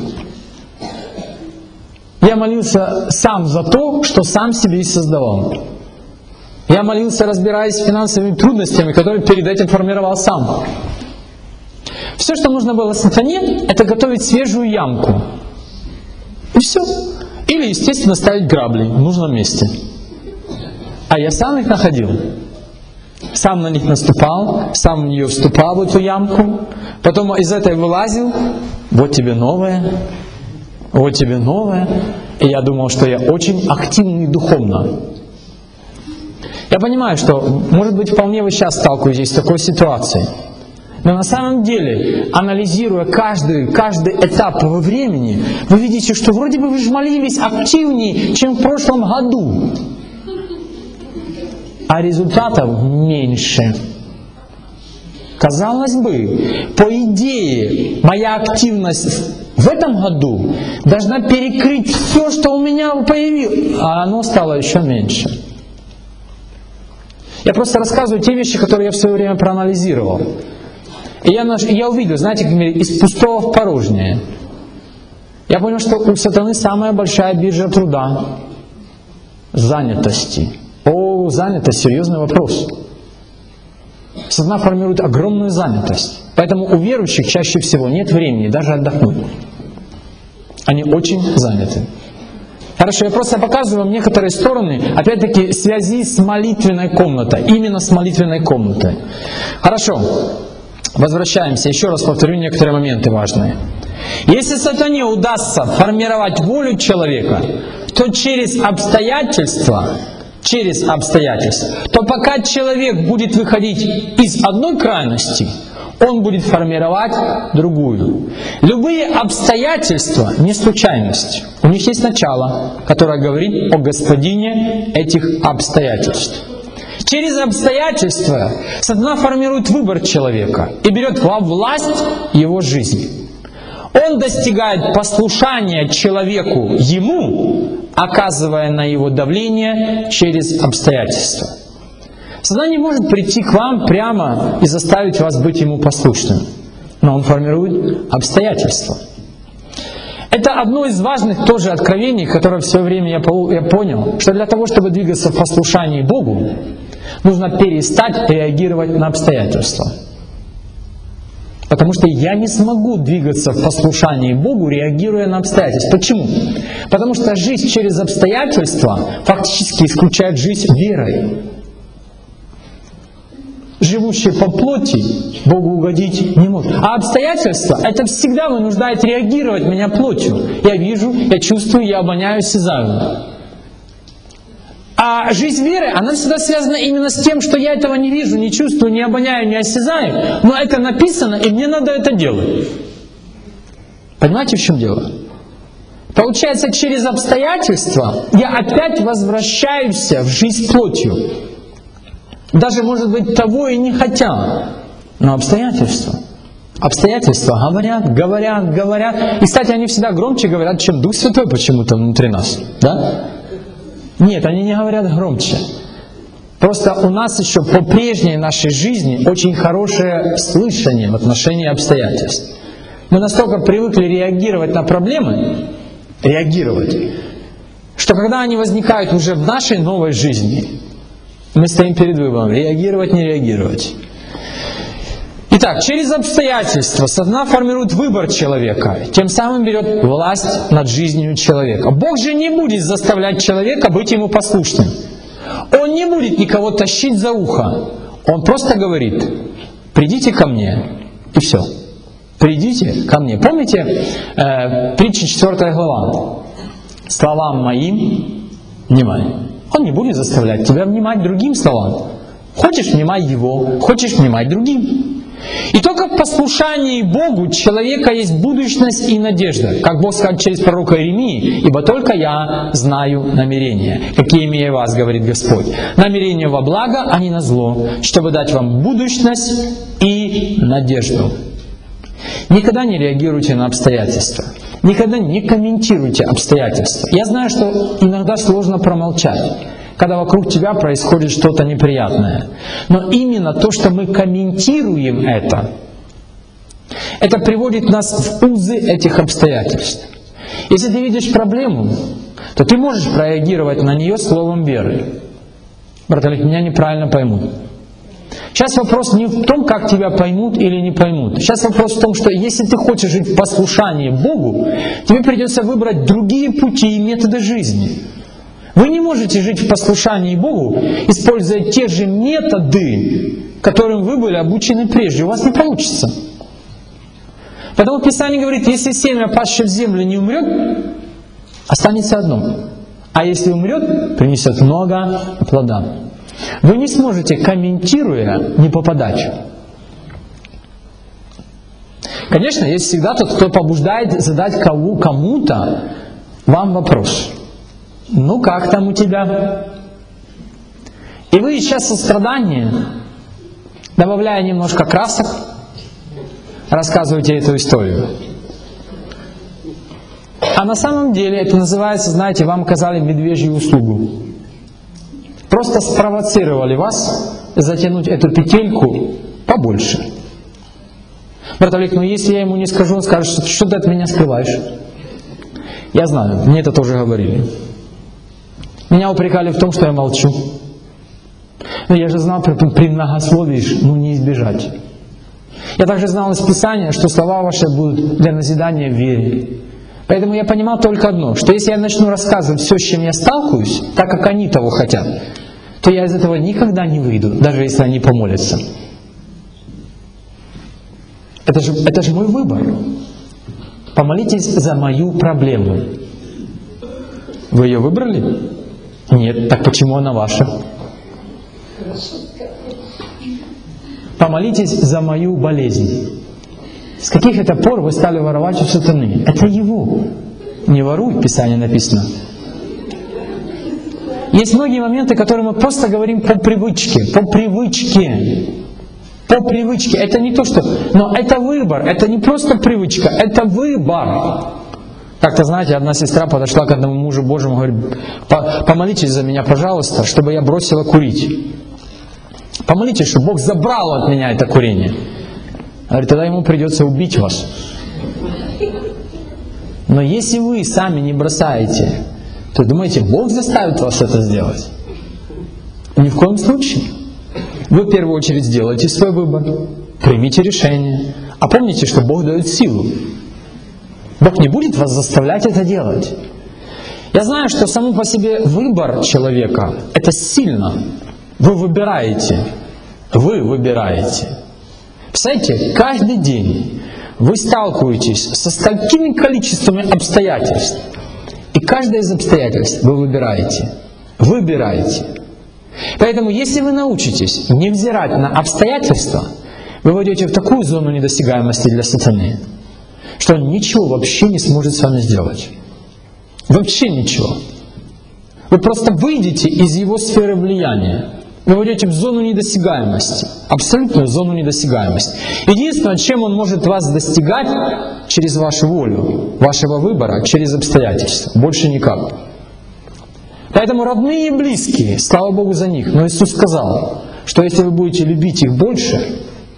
Я молился сам за то, что сам себе и создавал. Я молился, разбираясь с финансовыми трудностями, которые перед этим формировал сам. Все, что нужно было сатане, это готовить свежую ямку. И все. Или, естественно, ставить грабли в нужном месте. А я сам их находил. Сам на них наступал, сам в нее вступал, в эту ямку. Потом из этой вылазил. Вот тебе новое. Вот тебе новое. И я думал, что я очень активный духовно. Я понимаю, что, может быть, вполне вы сейчас сталкиваетесь с такой ситуацией. Но на самом деле, анализируя каждый этап во времени, вы видите, что вроде бы вы же молились активнее, чем в прошлом году. А результатов меньше. Казалось бы, по идее, моя активность в этом году должна перекрыть все, что у меня появилось, а оно стало еще меньше. Я просто рассказываю те вещи, которые я в свое время проанализировал. И я увидел, знаете, как из пустого в порожнее. Я понял, что у сатаны самая большая биржа труда — занятости. Занятость — серьезный вопрос. Сатана формирует огромную занятость. Поэтому у верующих чаще всего нет времени даже отдохнуть. Они очень заняты. Хорошо, я просто показываю вам некоторые стороны, опять-таки, связи с молитвенной комнатой. Именно с молитвенной комнатой. Хорошо, возвращаемся. Еще раз повторю некоторые моменты важные. Если сатане удастся формировать волю человека, то через обстоятельства, то пока человек будет выходить из одной крайности, он будет формировать другую. Любые обстоятельства не случайность. У них есть начало, которое говорит о господине этих обстоятельств. Через обстоятельства сатана формирует выбор человека и берет во власть его жизни. Он достигает послушания человеку ему, оказывая на его давление через обстоятельства. Сатана не может прийти к вам прямо и заставить вас быть ему послушным, но он формирует обстоятельства. Это одно из важных тоже откровений, которое в свое время я понял, что для того, чтобы двигаться в послушании Богу, нужно перестать реагировать на обстоятельства. Потому что я не смогу двигаться в послушании Богу, реагируя на обстоятельства. Почему? Потому что жизнь через обстоятельства фактически исключает жизнь верой. Живущий по плоти Богу угодить не может. А обстоятельства — это всегда вынуждает реагировать меня плотью. Я вижу, я чувствую, я обоняю, осязаю. А жизнь веры, она всегда связана именно с тем, что я этого не вижу, не чувствую, не обоняю, не осязаю. Но это написано, и мне надо это делать. Понимаете, в чем дело? Получается, через обстоятельства я опять возвращаюсь в жизнь плотью. Даже, может быть, того и не хотя. Но обстоятельства. Обстоятельства говорят. И, кстати, они всегда громче говорят, чем Дух Святой почему-то внутри нас. Да? Нет, они не говорят громче. Просто у нас еще по прежней нашей жизни очень хорошее слышание в отношении обстоятельств. Мы настолько привыкли реагировать на проблемы, что когда они возникают уже в нашей новой жизни, мы стоим перед выбором, реагировать, не реагировать. Итак, через обстоятельства сатана формирует выбор человека, тем самым берет власть над жизнью человека. Бог же не будет заставлять человека быть ему послушным. Он не будет никого тащить за ухо. Он просто говорит: придите ко мне, и все. Придите ко мне. Помните притча 4 глава? Словам моим внимай. Он не будет заставлять тебя внимать другим словам. Хочешь — внимай его, хочешь — внимай другим. И только в послушании Богу человека есть будущность и надежда. Как Бог сказал через пророка Иеремии: «Ибо только я знаю намерения, какие имею вас, говорит Господь, намерения во благо, а не на зло, чтобы дать вам будущность и надежду». Никогда не реагируйте на обстоятельства. Никогда не комментируйте обстоятельства. Я знаю, что иногда сложно промолчать. когда вокруг тебя происходит что-то неприятное. Но именно то, что мы комментируем это приводит нас в узы этих обстоятельств. Если ты видишь проблему, то ты можешь прореагировать на нее словом веры. Брат Олег, меня неправильно поймут. Сейчас вопрос не в том, как тебя поймут или не поймут. Сейчас вопрос в том, что если ты хочешь жить в послушании Богу, тебе придется выбрать другие пути и методы жизни. Вы не можете жить в послушании Богу, используя те же методы, которым вы были обучены прежде. У вас не получится. Поэтому Писание говорит, если семя, пасшее в землю, не умрет, останется одно. А если умрет, принесет много плода. Вы не сможете, комментируя, не попадать. Конечно, есть всегда тот, кто побуждает задать кому-то вам вопрос. Ну как там у тебя? И вы сейчас сострадание, добавляя немножко красок, рассказываете эту историю. А на самом деле это называется, знаете, вам оказали медвежью услугу. Просто спровоцировали вас затянуть эту петельку побольше. Брат Олег, но если я ему не скажу, он скажет, что ты от меня скрываешь. Я знаю, мне это тоже говорили. Меня упрекали в том, что я молчу. Но я же знал, при многословии не избежать. Я также знал из Писания, что слова ваши будут для назидания в вере. Поэтому я понимал только одно, что если я начну рассказывать все, с чем я сталкиваюсь, так как они того хотят, то я из этого никогда не выйду, даже если они помолятся. Это же мой выбор. Помолитесь за мою проблему. Вы ее выбрали? Нет. Так почему она ваша? Помолитесь за мою болезнь. С каких это пор вы стали воровать у сатаны? Это его. Не воруй, в Писании написано. Есть многие моменты, которые мы просто говорим по привычке. По привычке. По привычке. Это не то, что... Но это выбор. Это не просто привычка. Это выбор. Как-то, знаете, одна сестра подошла к одному мужу Божьему, говорит, помолитесь за меня, пожалуйста, чтобы я бросила курить. Помолитесь, чтобы Бог забрал от меня это курение. Говорит, тогда ему придется убить вас. Но если вы сами не бросаете, то думаете, Бог заставит вас это сделать? Ни в коем случае. Вы в первую очередь сделайте свой выбор, примите решение. А помните, что Бог дает силу. Бог не будет вас заставлять это делать. Я знаю, что само по себе выбор человека – это сильно. Вы выбираете. Вы выбираете. Представляете, каждый день вы сталкиваетесь со столькими количествами обстоятельств. И каждое из обстоятельств вы выбираете. Выбираете. Поэтому, если вы научитесь не взирать на обстоятельства, вы войдете в такую зону недосягаемости для сатаны, что он ничего вообще не сможет с вами сделать. Вообще ничего. Вы просто выйдете из его сферы влияния. Вы войдете в зону недосягаемости. Абсолютную зону недосягаемости. Единственное, чем он может вас достигать, через вашу волю, вашего выбора, через обстоятельства. Больше никак. Поэтому родные и близкие, слава Богу за них. Но Иисус сказал, что если вы будете любить их больше,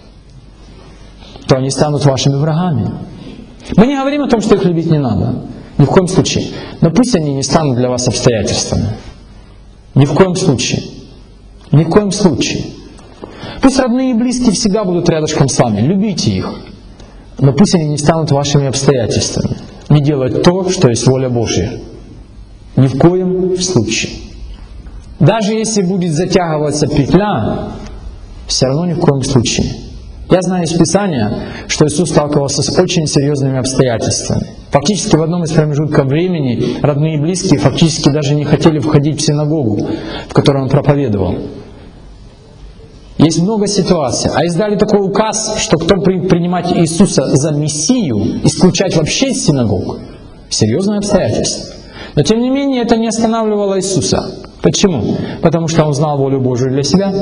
то они станут вашими врагами. Мы не говорим о том, что их любить не надо. Ни в коем случае. Но пусть они не станут для вас обстоятельствами. Ни в коем случае. Ни в коем случае. Пусть родные и близкие всегда будут рядышком с вами. Любите их. Но пусть они не станут вашими обстоятельствами. Не делать то, что есть воля Божья. Ни в коем случае. Даже если будет затягиваться петля, все равно ни в коем случае. Я знаю из Писания, что Иисус сталкивался с очень серьезными обстоятельствами. Фактически в одном из промежутков времени родные и близкие фактически даже не хотели входить в синагогу, в которой Он проповедовал. Есть много ситуаций. А издали такой указ, что кто принимать Иисуса за Мессию, исключать вообще из синагог. Серьезное обстоятельство. Но тем не менее это не останавливало Иисуса. Почему? Потому что Он знал волю Божию для себя.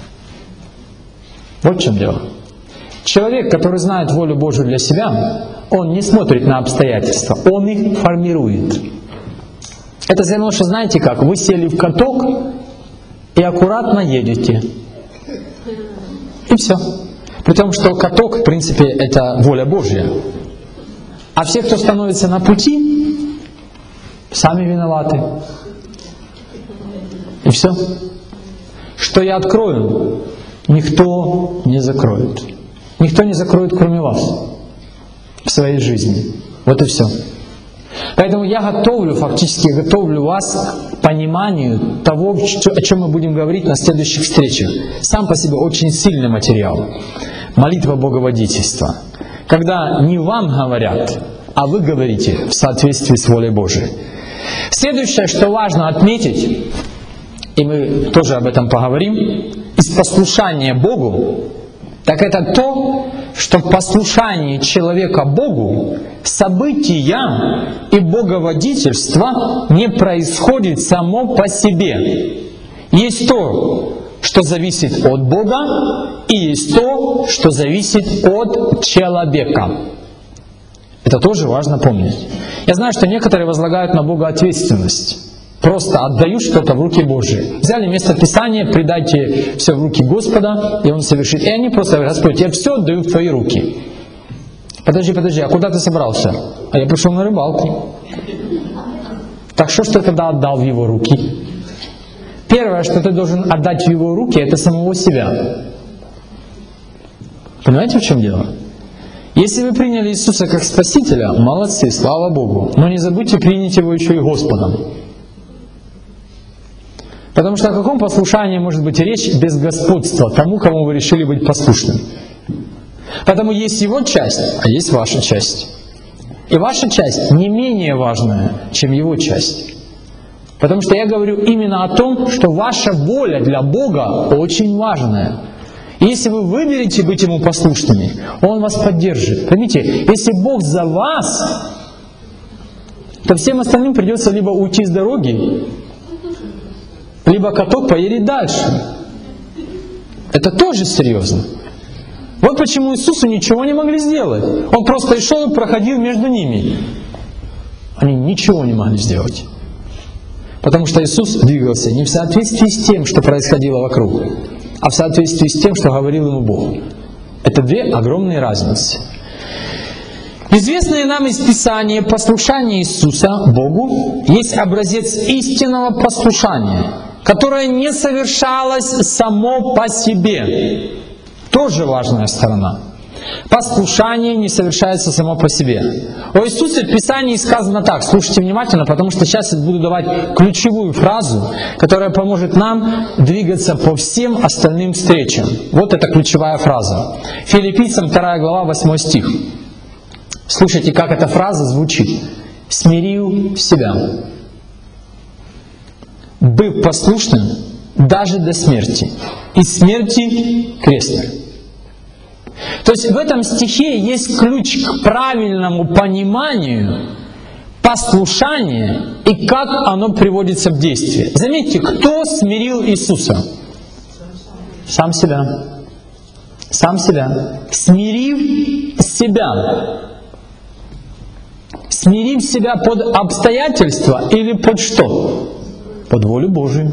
Вот в чем дело. Человек, который знает волю Божию для себя, он не смотрит на обстоятельства, он их формирует. Это все равно, что знаете как, вы сели в каток и аккуратно едете. И все. При том, что каток, в принципе, это воля Божья. А все, кто становится на пути, сами виноваты. И все. Что я открою, никто не закроет. Никто не закроет, кроме вас, в своей жизни. Вот и все. Поэтому я фактически готовлю вас к пониманию того, о чем мы будем говорить на следующих встречах. Сам по себе очень сильный материал. Молитва Боговодительства. Когда не вам говорят, а вы говорите в соответствии с волей Божией. Следующее, что важно отметить, и мы тоже об этом поговорим, из послушания Богу, так это то, что в послушании человека Богу события и боговодительство не происходит само по себе. Есть то, что зависит от Бога, и есть то, что зависит от человека. Это тоже важно помнить. Я знаю, что некоторые возлагают на Бога ответственность. Просто отдают что-то в руки Божьи. Взяли место Писания, предайте все в руки Господа, и Он совершит. И они просто говорят: Господь, я все отдаю в Твои руки. Подожди, а куда ты собрался? А я пришел на рыбалку. Так что ж ты тогда отдал в Его руки? Первое, что ты должен отдать в Его руки, это самого себя. Понимаете, в чем дело? Если вы приняли Иисуса как Спасителя, молодцы, слава Богу. Но не забудьте принять Его еще и Господом. Потому что о каком послушании может быть речь без господства тому, кому вы решили быть послушным? Потому есть Его часть, а есть ваша часть. И ваша часть не менее важная, чем Его часть. Потому что я говорю именно о том, что ваша воля для Бога очень важная. И если вы выберете быть Ему послушными, Он вас поддержит. Поймите, если Бог за вас, то всем остальным придется либо уйти с дороги, либо каток поедет дальше. Это тоже серьезно. Вот почему Иисусу ничего не могли сделать. Он просто шел и проходил между ними. Они ничего не могли сделать. Потому что Иисус двигался не в соответствии с тем, что происходило вокруг, а в соответствии с тем, что говорил Ему Бог. Это две огромные разницы. Известное нам из Писания послушание Иисуса Богу есть образец истинного послушания, которое не совершалось само по себе. Тоже важная сторона. Послушание не совершается само по себе. О Иисусе в Писании сказано так, слушайте внимательно, потому что сейчас я буду давать ключевую фразу, которая поможет нам двигаться по всем остальным встречам. Вот эта ключевая фраза. Филиппийцам 2 глава 8 стих. Слушайте, как эта фраза звучит. «Смирил себя, быв послушным даже до смерти, и смерти крестной». То есть в этом стихе есть ключ к правильному пониманию послушания и как оно приводится в действие. Заметьте, кто смирил Иисуса? Сам себя. Сам себя. Смирив себя. Смирив себя под обстоятельства или под что? Под волю Божию.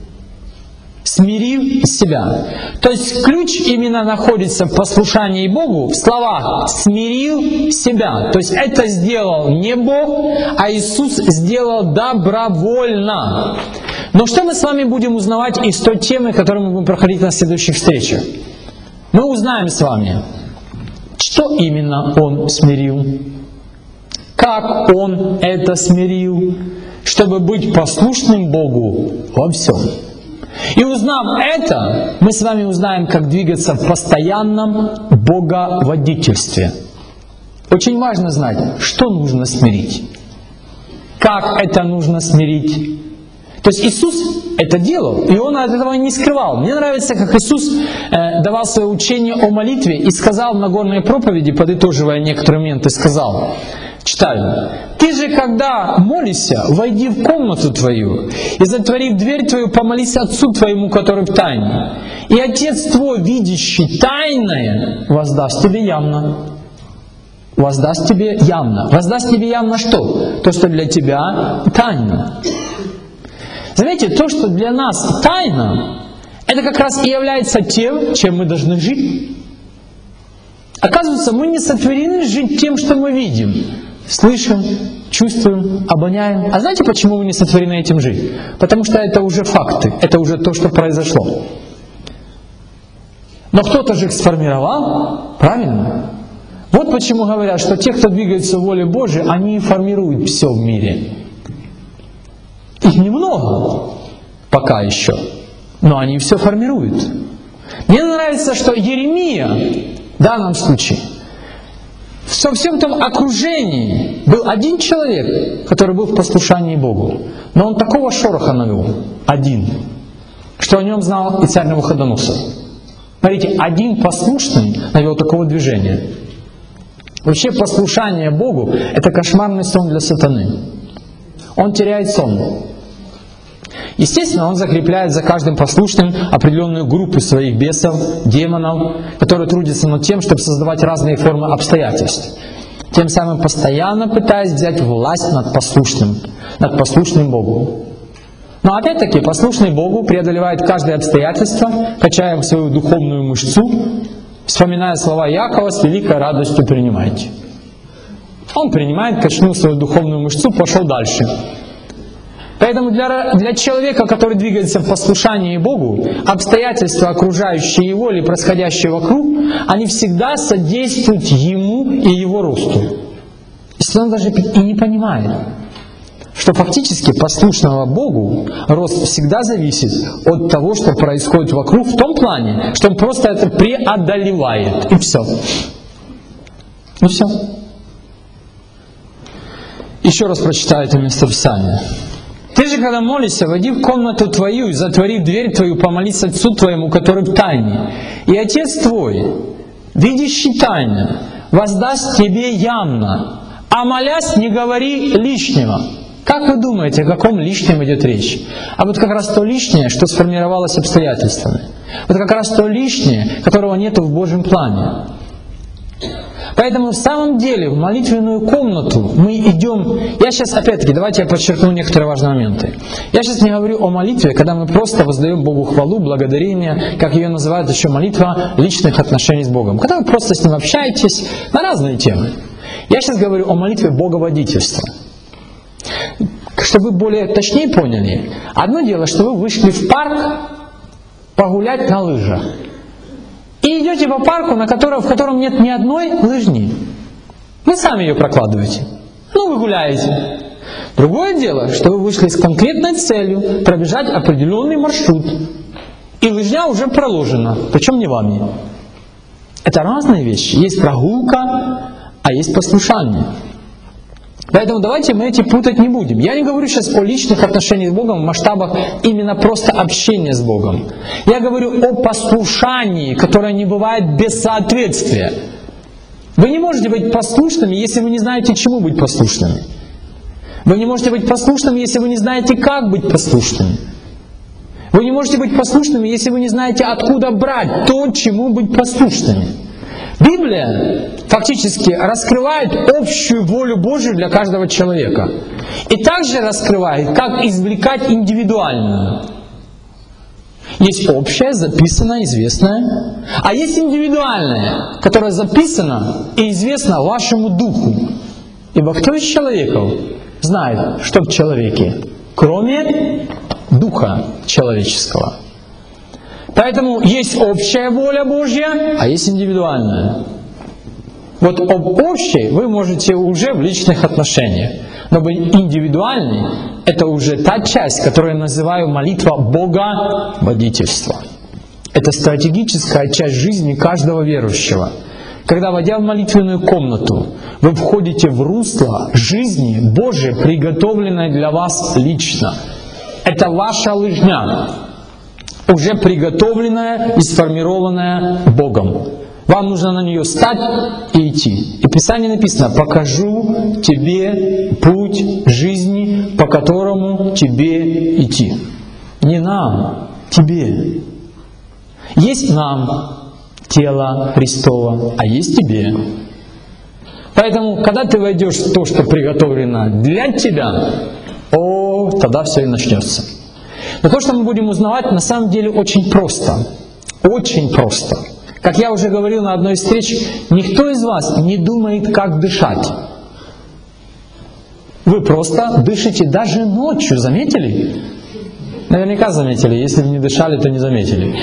Смирив себя. То есть ключ именно находится в послушании Богу, в словах «смирил себя». То есть это сделал не Бог, а Иисус сделал добровольно. Но что мы с вами будем узнавать из той темы, которую мы будем проходить на следующих встречах? Мы узнаем с вами, что именно Он смирил, как Он это смирил, чтобы быть послушным Богу во всем. И узнав это, мы с вами узнаем, как двигаться в постоянном боговодительстве. Очень важно знать, что нужно смирить, как это нужно смирить. То есть Иисус это делал, и Он от этого не скрывал. Мне нравится, как Иисус давал свое учение о молитве и сказал в Нагорной проповеди, подытоживая некоторые моменты, сказал, читаю: «Ты же, когда молишься, войди в комнату твою, и, затворив дверь твою, помолись Отцу твоему, который в тайне. И Отец твой, видящий тайное, воздаст тебе явно». Воздаст тебе явно. Воздаст тебе явно что? То, что для тебя тайно. Заметьте, то, что для нас тайна, это как раз и является тем, чем мы должны жить. Оказывается, мы не сотворены жить тем, что мы видим, слышим, чувствуем, обоняем. А знаете, почему мы не сотворены этим жить? Потому что это уже факты, это уже то, что произошло. Но кто-то же их сформировал, правильно? Вот почему говорят, что те, кто двигается в воле Божией, они формируют все в мире. Их немного пока еще, но они все формируют. Мне нравится, что Иеремия в данном случае, во всем том окружении был один человек, который был в послушании Богу. Но он такого шороха навел, один, что о нем знал и царь Навуходоносор. Смотрите, один послушный навел такого движения. Вообще послушание Богу — это кошмарный сон для сатаны. Он теряет сон. Естественно, он закрепляет за каждым послушным определенную группу своих бесов, демонов, которые трудятся над тем, чтобы создавать разные формы обстоятельств. Тем самым постоянно пытаясь взять власть над послушным Богу. Но опять-таки, послушный Богу преодолевает каждое обстоятельство, качая свою духовную мышцу, вспоминая слова Якова: «С великой радостью принимайте». Он принимает, качнул свою духовную мышцу, пошел дальше. Поэтому для человека, который двигается в послушании Богу, обстоятельства, окружающие его или происходящие вокруг, они всегда содействуют ему и его росту. Если он даже и не понимает, что фактически послушного Богу рост всегда зависит от того, что происходит вокруг, в том плане, что он просто это преодолевает. И все. И все. Еще раз прочитаю это местописание. «Ты же, когда молишься, войди в комнату твою и, затворив дверь твою, помолись Отцу твоему, который в тайне. И Отец твой, видящий тайно, воздаст тебе явно, а молясь, не говори лишнего». Как вы думаете, о каком лишнем идет речь? А вот как раз то лишнее, что сформировалось обстоятельствами. Вот как раз то лишнее, которого нет в Божьем плане. Поэтому в самом деле в молитвенную комнату мы идем. Я сейчас опять-таки, давайте я подчеркну некоторые важные моменты. Я сейчас не говорю о молитве, когда мы просто воздаем Богу хвалу, благодарение, как ее называют еще молитва личных отношений с Богом. Когда вы просто с Ним общаетесь на разные темы. Я сейчас говорю о молитве боговодительства. Чтобы вы более точнее поняли, одно дело, что вы вышли в парк погулять на лыжах. И идете по парку, в котором нет ни одной лыжни. Вы сами ее прокладываете. Вы гуляете. Другое дело, что вы вышли с конкретной целью пробежать определенный маршрут. И лыжня уже проложена, причем не вами. Это разные вещи. Есть прогулка, а есть послушание. Поэтому давайте мы эти путать не будем. Я не говорю сейчас о личных отношениях с Богом в масштабах именно просто общения с Богом. Я говорю о послушании, которое не бывает без соответствия. Вы не можете быть послушными, если вы не знаете, чему быть послушными. Вы не можете быть послушными, если вы не знаете, как быть послушными. Вы не можете быть послушными, если вы не знаете, откуда брать то, чему быть послушными. Библия фактически раскрывает общую волю Божию для каждого человека. И также раскрывает, как извлекать индивидуальную. Есть общее, записанное, известное. А есть индивидуальное, которое записано и известно вашему духу. Ибо кто из человеков знает, что в человеке, кроме духа человеческого? Поэтому есть общая воля Божья, а есть индивидуальная. Вот об общей вы можете уже в личных отношениях. Но индивидуальный — это уже та часть, которую я называю молитва боговодительства. Это стратегическая часть жизни каждого верующего. Когда, войдя в молитвенную комнату, вы входите в русло жизни Божией, приготовленной для вас лично. Это ваша лыжня, уже приготовленная и сформированная Богом. Вам нужно на нее встать и идти. И в Писании написано: «Покажу тебе путь жизни, по которому тебе идти». Не нам, тебе. Есть нам тело Христово, а есть тебе. Поэтому, когда ты войдешь в то, что приготовлено для тебя, тогда все и начнется. Но то, что мы будем узнавать, на самом деле очень просто. Очень просто. Как я уже говорил на одной из встреч, никто из вас не думает, как дышать. Вы просто дышите даже ночью, заметили? Наверняка заметили, если бы не дышали, то не заметили.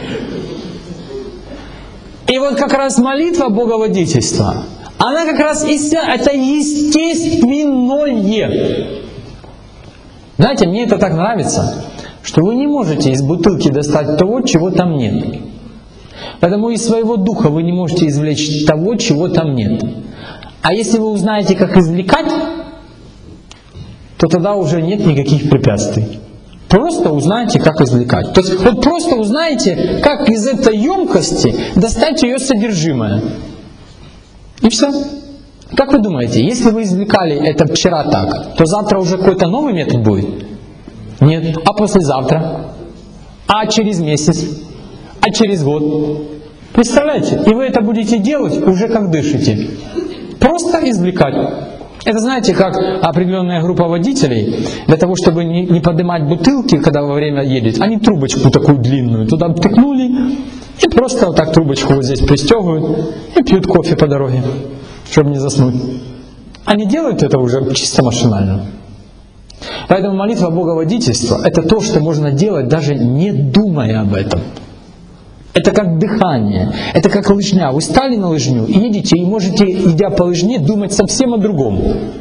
И вот как раз молитва Боговодительства, она как раз это естественное. Знаете, мне это так нравится, что вы не можете из бутылки достать того, чего там нет. Поэтому из своего духа вы не можете извлечь того, чего там нет. А если вы узнаете, как извлекать, то тогда уже нет никаких препятствий. Просто узнаете, как извлекать. То есть вот просто узнаете, как из этой емкости достать ее содержимое. И все. Как вы думаете, если вы извлекали это вчера так, то завтра уже какой-то новый метод будет? Нет. А послезавтра? А через месяц? А через год? Представляете? И вы это будете делать уже как дышите. Просто извлекать. Это, знаете, как определенная группа водителей, для того, чтобы не поднимать бутылки, когда во время едет, они трубочку такую длинную туда втыкнули, и просто вот так трубочку вот здесь пристегивают, и пьют кофе по дороге, чтобы не заснуть. Они делают это уже чисто машинально. Поэтому молитва Боговодительства — это то, что можно делать, даже не думая об этом. Это как дыхание, это как лыжня. Вы стали на лыжню и едете, и можете, идя по лыжне, думать совсем о другом.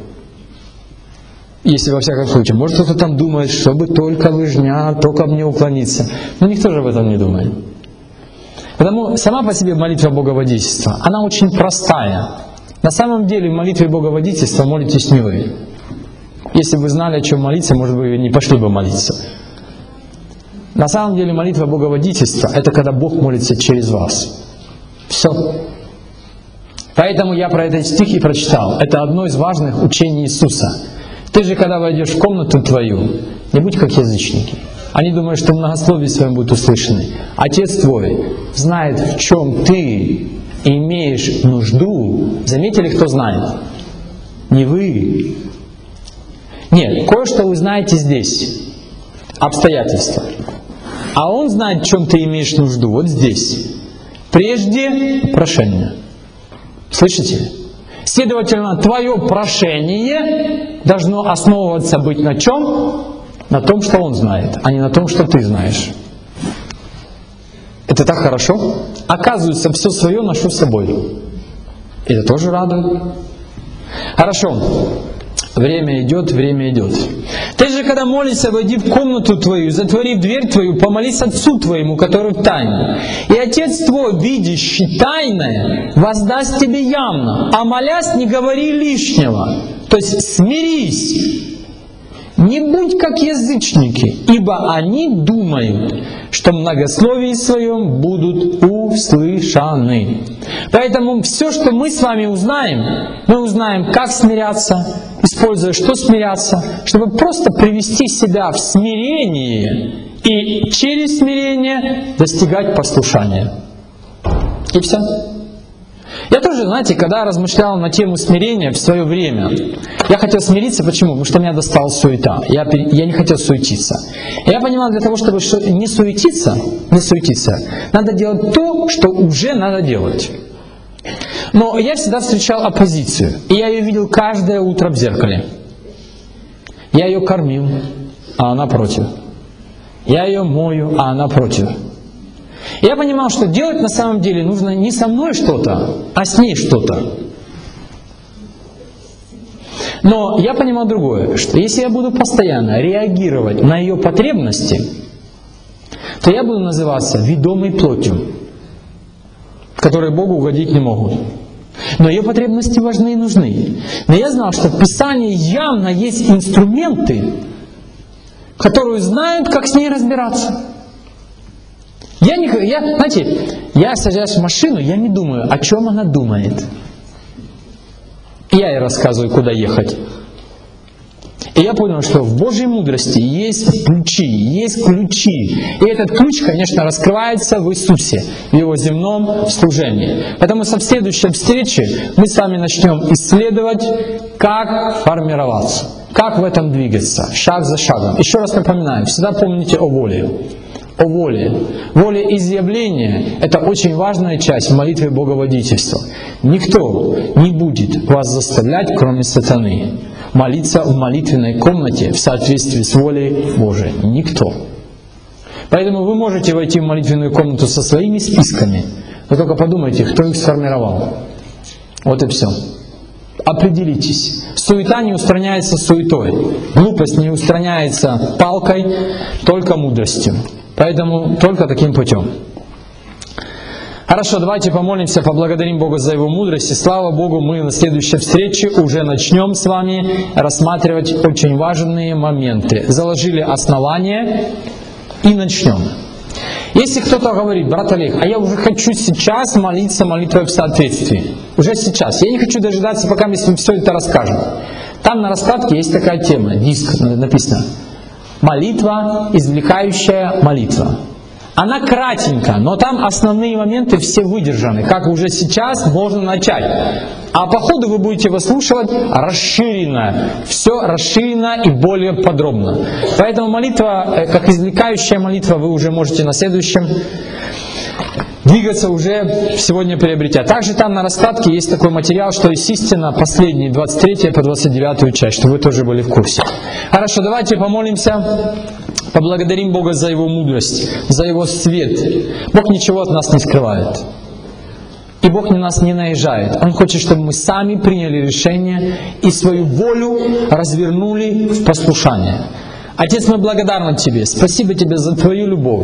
Если во всяком случае. Может, кто-то там думает, чтобы только лыжня, только мне уклониться. Но никто же об этом не думает. Потому сама по себе молитва Боговодительства, она очень простая. На самом деле в молитве Боговодительства молитесь не вы. Если бы вы знали, о чем молиться, может быть, вы не пошли бы молиться. На самом деле молитва Боговодительства — это когда Бог молится через вас. Все. Поэтому я про этот стих и прочитал. Это одно из важных учений Иисуса. Ты же, когда войдешь в комнату твою, не будь как язычники. Они думают, что в многословии своем будут услышаны. Отец твой знает, в чем ты имеешь нужду. Заметили, кто знает? Не вы. Нет, кое-что вы знаете здесь. Обстоятельства. А Он знает, в чем ты имеешь нужду. Вот здесь. Прежде прошение. Слышите? Следовательно, твое прошение должно основываться быть на чем? На том, что Он знает, а не на том, что ты знаешь. Это так хорошо. Оказывается, все свое ношу с собой. Это тоже радует. Хорошо. Время идет, время идет. Ты же, когда молишься, войди в комнату твою, затворив дверь твою, помолись Отцу твоему, который в тайне. И Отец твой, видящий тайное, воздаст тебе явно. А молясь, не говори лишнего. То есть смирись. Не будь как язычники, ибо они думают, что в многословии своем будут услышаны. Поэтому все, что мы с вами узнаем, мы узнаем, как смиряться, используя что смиряться, чтобы просто привести себя в смирение и через смирение достигать послушания. И все. Я тоже, знаете, когда размышлял на тему смирения в свое время, я хотел смириться, почему? Потому что меня достала суета. Я не хотел суетиться. И я понимал, для того, чтобы не суетиться, надо делать то, что уже надо делать. Но я всегда встречал оппозицию. И я ее видел каждое утро в зеркале. Я ее кормил, а она против. Я ее мою, а она против. И я понимал, что делать на самом деле нужно не со мной что-то, а с ней что-то. Но я понимал другое, что если я буду постоянно реагировать на ее потребности, то я буду называться ведомой плотью, которые Богу угодить не могут. Но ее потребности важны и нужны. Но я знал, что в Писании явно есть инструменты, которые знают, как с ней разбираться. Я сажусь в машину, я не думаю, о чем она думает. Я ей рассказываю, куда ехать. И я понял, что в Божьей мудрости есть ключи. И этот ключ, конечно, раскрывается в Иисусе, в Его земном служении. Поэтому со следующей встречи мы с вами начнем исследовать, как формироваться. Как в этом двигаться? Шаг за шагом. Еще раз напоминаю, всегда помните о воле. О воле. Волеизъявление – это очень важная часть в молитве Боговодительства. Никто не будет вас заставлять, кроме сатаны, молиться в молитвенной комнате в соответствии с волей Божией. Никто. Поэтому вы можете войти в молитвенную комнату со своими списками, но только подумайте, кто их сформировал. Вот и все. Определитесь. Суета не устраняется суетой. Глупость не устраняется палкой, только мудростью. Поэтому только таким путем. Хорошо, давайте помолимся, поблагодарим Бога за Его мудрость. И слава Богу, мы на следующей встрече уже начнем с вами рассматривать очень важные моменты. Заложили основание и начнем. Если кто-то говорит: брат Олег, а я уже хочу сейчас молиться молитвой в соответствии. Уже сейчас. Я не хочу дожидаться, пока мы все это расскажем. Там на раскладке есть такая тема, диск написано. Молитва, извлекающая молитва. Она кратенькая, но там основные моменты все выдержаны. Как уже сейчас можно начать. А по ходу вы будете выслушивать расширенно. Все расширено и более подробно. Поэтому молитва, как извлекающая молитва, вы уже можете на следующем двигаться уже сегодня приобретя. Также там на раскладке есть такой материал, что есть истина, последний, 23 по 29 часть, чтобы вы тоже были в курсе. Хорошо, давайте помолимся. Поблагодарим Бога за Его мудрость, за Его свет. Бог ничего от нас не скрывает. И Бог на нас не наезжает. Он хочет, чтобы мы сами приняли решение и свою волю развернули в послушание. Отец, мы благодарны Тебе. Спасибо Тебе за Твою любовь.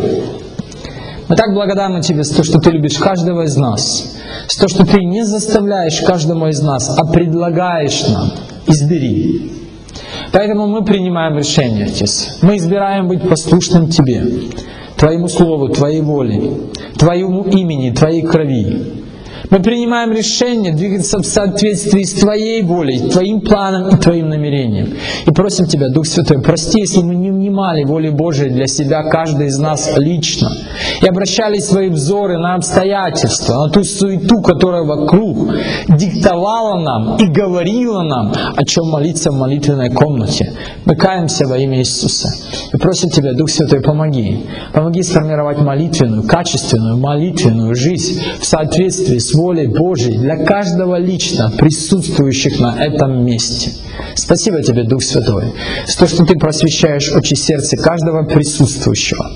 Мы так благодарны Тебе за то, что Ты любишь каждого из нас. За то, что Ты не заставляешь каждому из нас, а предлагаешь нам: избери. Поэтому мы принимаем решение, Отец. Мы избираем быть послушным Тебе, Твоему Слову, Твоей воле, Твоему имени, Твоей крови. Мы принимаем решение двигаться в соответствии с Твоей волей, Твоим планом и Твоим намерением. И просим Тебя, Дух Святой, прости, если мы не внимали воле Божией для себя, каждый из нас лично, и обращали свои взоры на обстоятельства, на ту суету, которая вокруг диктовала нам и говорила нам, о чем молиться в молитвенной комнате. Мы каемся во имя Иисуса. И просим Тебя, Дух Святой, помоги. Помоги сформировать молитвенную, качественную молитвенную жизнь в соответствии с волей Божией для каждого лично присутствующих на этом месте. Спасибо Тебе, Дух Святой, за то, что Ты просвещаешь очи сердца каждого присутствующего.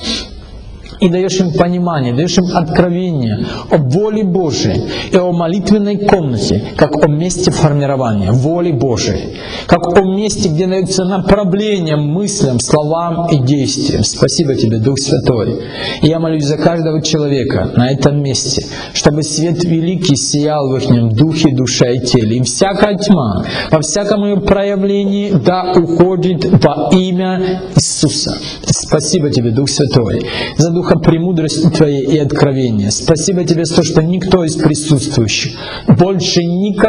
И даешь им понимание, даешь им откровение о воле Божией и о молитвенной комнате, как о месте формирования воли Божией, как о месте, где дается направление мыслям, словам и действиям. Спасибо Тебе, Дух Святой. И я молюсь за каждого человека на этом месте, чтобы свет великий сиял в их духе, душе и теле. И всякая тьма, во всяком ее проявлении, да уходит во имя Иисуса. Спасибо Тебе, Дух Святой, за духа премудрости Твоей и откровения. Спасибо Тебе за то, что никто из присутствующих больше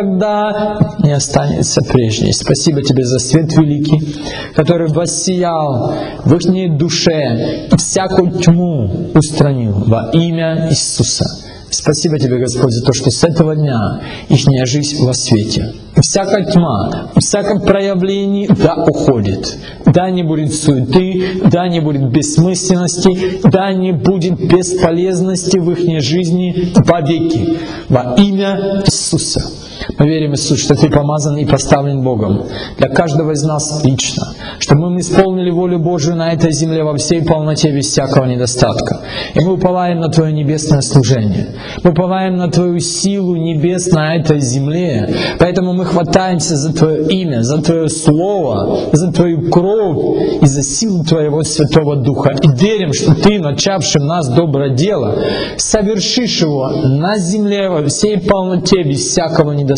никогда не останется прежней. Спасибо Тебе за свет великий, который воссиял в их душе и всякую тьму устранил во имя Иисуса. Спасибо Тебе, Господь, за то, что с этого дня ихняя жизнь во свете. И всякая тьма, и всякое проявление, да, уходит. Да, не будет суеты, да, не будет бессмысленности, да, не будет бесполезности в их жизни вовеки. Во имя Иисуса. Мы верим, Иисус, что Ты помазан и поставлен Богом для каждого из нас лично, чтобы мы исполнили волю Божию на этой земле во всей полноте, без всякого недостатка. И мы уповаем на Твое небесное служение. Мы уповаем на Твою силу небес на этой земле. Поэтому мы хватаемся за Твое имя, за Твое Слово, за Твою кровь и за силу Твоего Святого Духа. И верим, что Ты, начавший в нас доброе дело, совершишь его на земле во всей полноте, без всякого недостатка.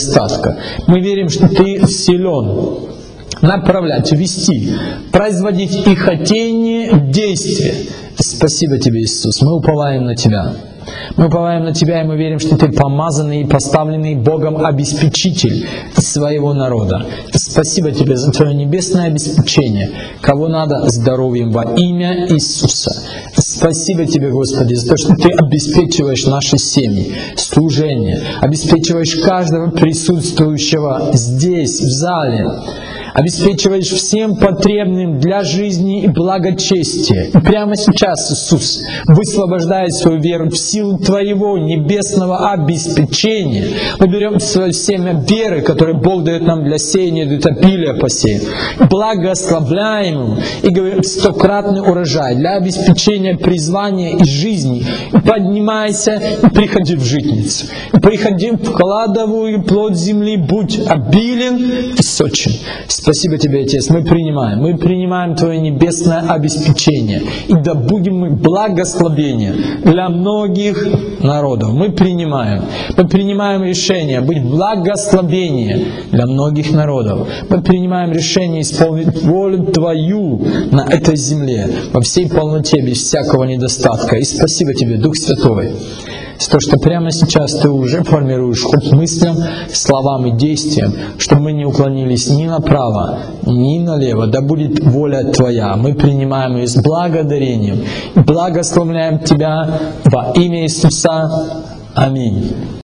Мы верим, что Ты силен направлять, вести, производить и хотение в действие. Спасибо Тебе, Иисус. Мы уповаем на Тебя. Мы уповаем на Тебя, и мы верим, что Ты помазанный и поставленный Богом обеспечитель своего народа. Спасибо Тебе за Твое небесное обеспечение, кого надо здоровьем во имя Иисуса. Спасибо Тебе, Господи, за то, что Ты обеспечиваешь наши семьи, служение, обеспечиваешь каждого присутствующего здесь, в зале, обеспечиваешь всем потребным для жизни и благочестия. И прямо сейчас, Иисус, высвобождает свою веру в силу Твоего небесного обеспечения. Мы берем свое семя веры, которое Бог дает нам для сеяния, для обилия посеян. Благословляем его и говорим: стократный урожай для обеспечения призвания и жизни. И поднимайся и приходи в житницу. И приходи в кладовую плод земли, будь обилен и сочен. Спасибо Тебе, Отец, мы принимаем Твое небесное обеспечение. И да будем мы благословения для многих народов. Мы принимаем решение быть благословением для многих народов. Мы принимаем решение исполнить волю Твою на этой земле, во всей полноте, без всякого недостатка. И спасибо Тебе, Дух Святой, за то, что прямо сейчас Ты уже формируешь ход мыслям, словам и действиям, чтобы мы не уклонились ни направо, ни налево. Да будет воля Твоя. Мы принимаем ее с благодарением и благословляем Тебя во имя Иисуса. Аминь.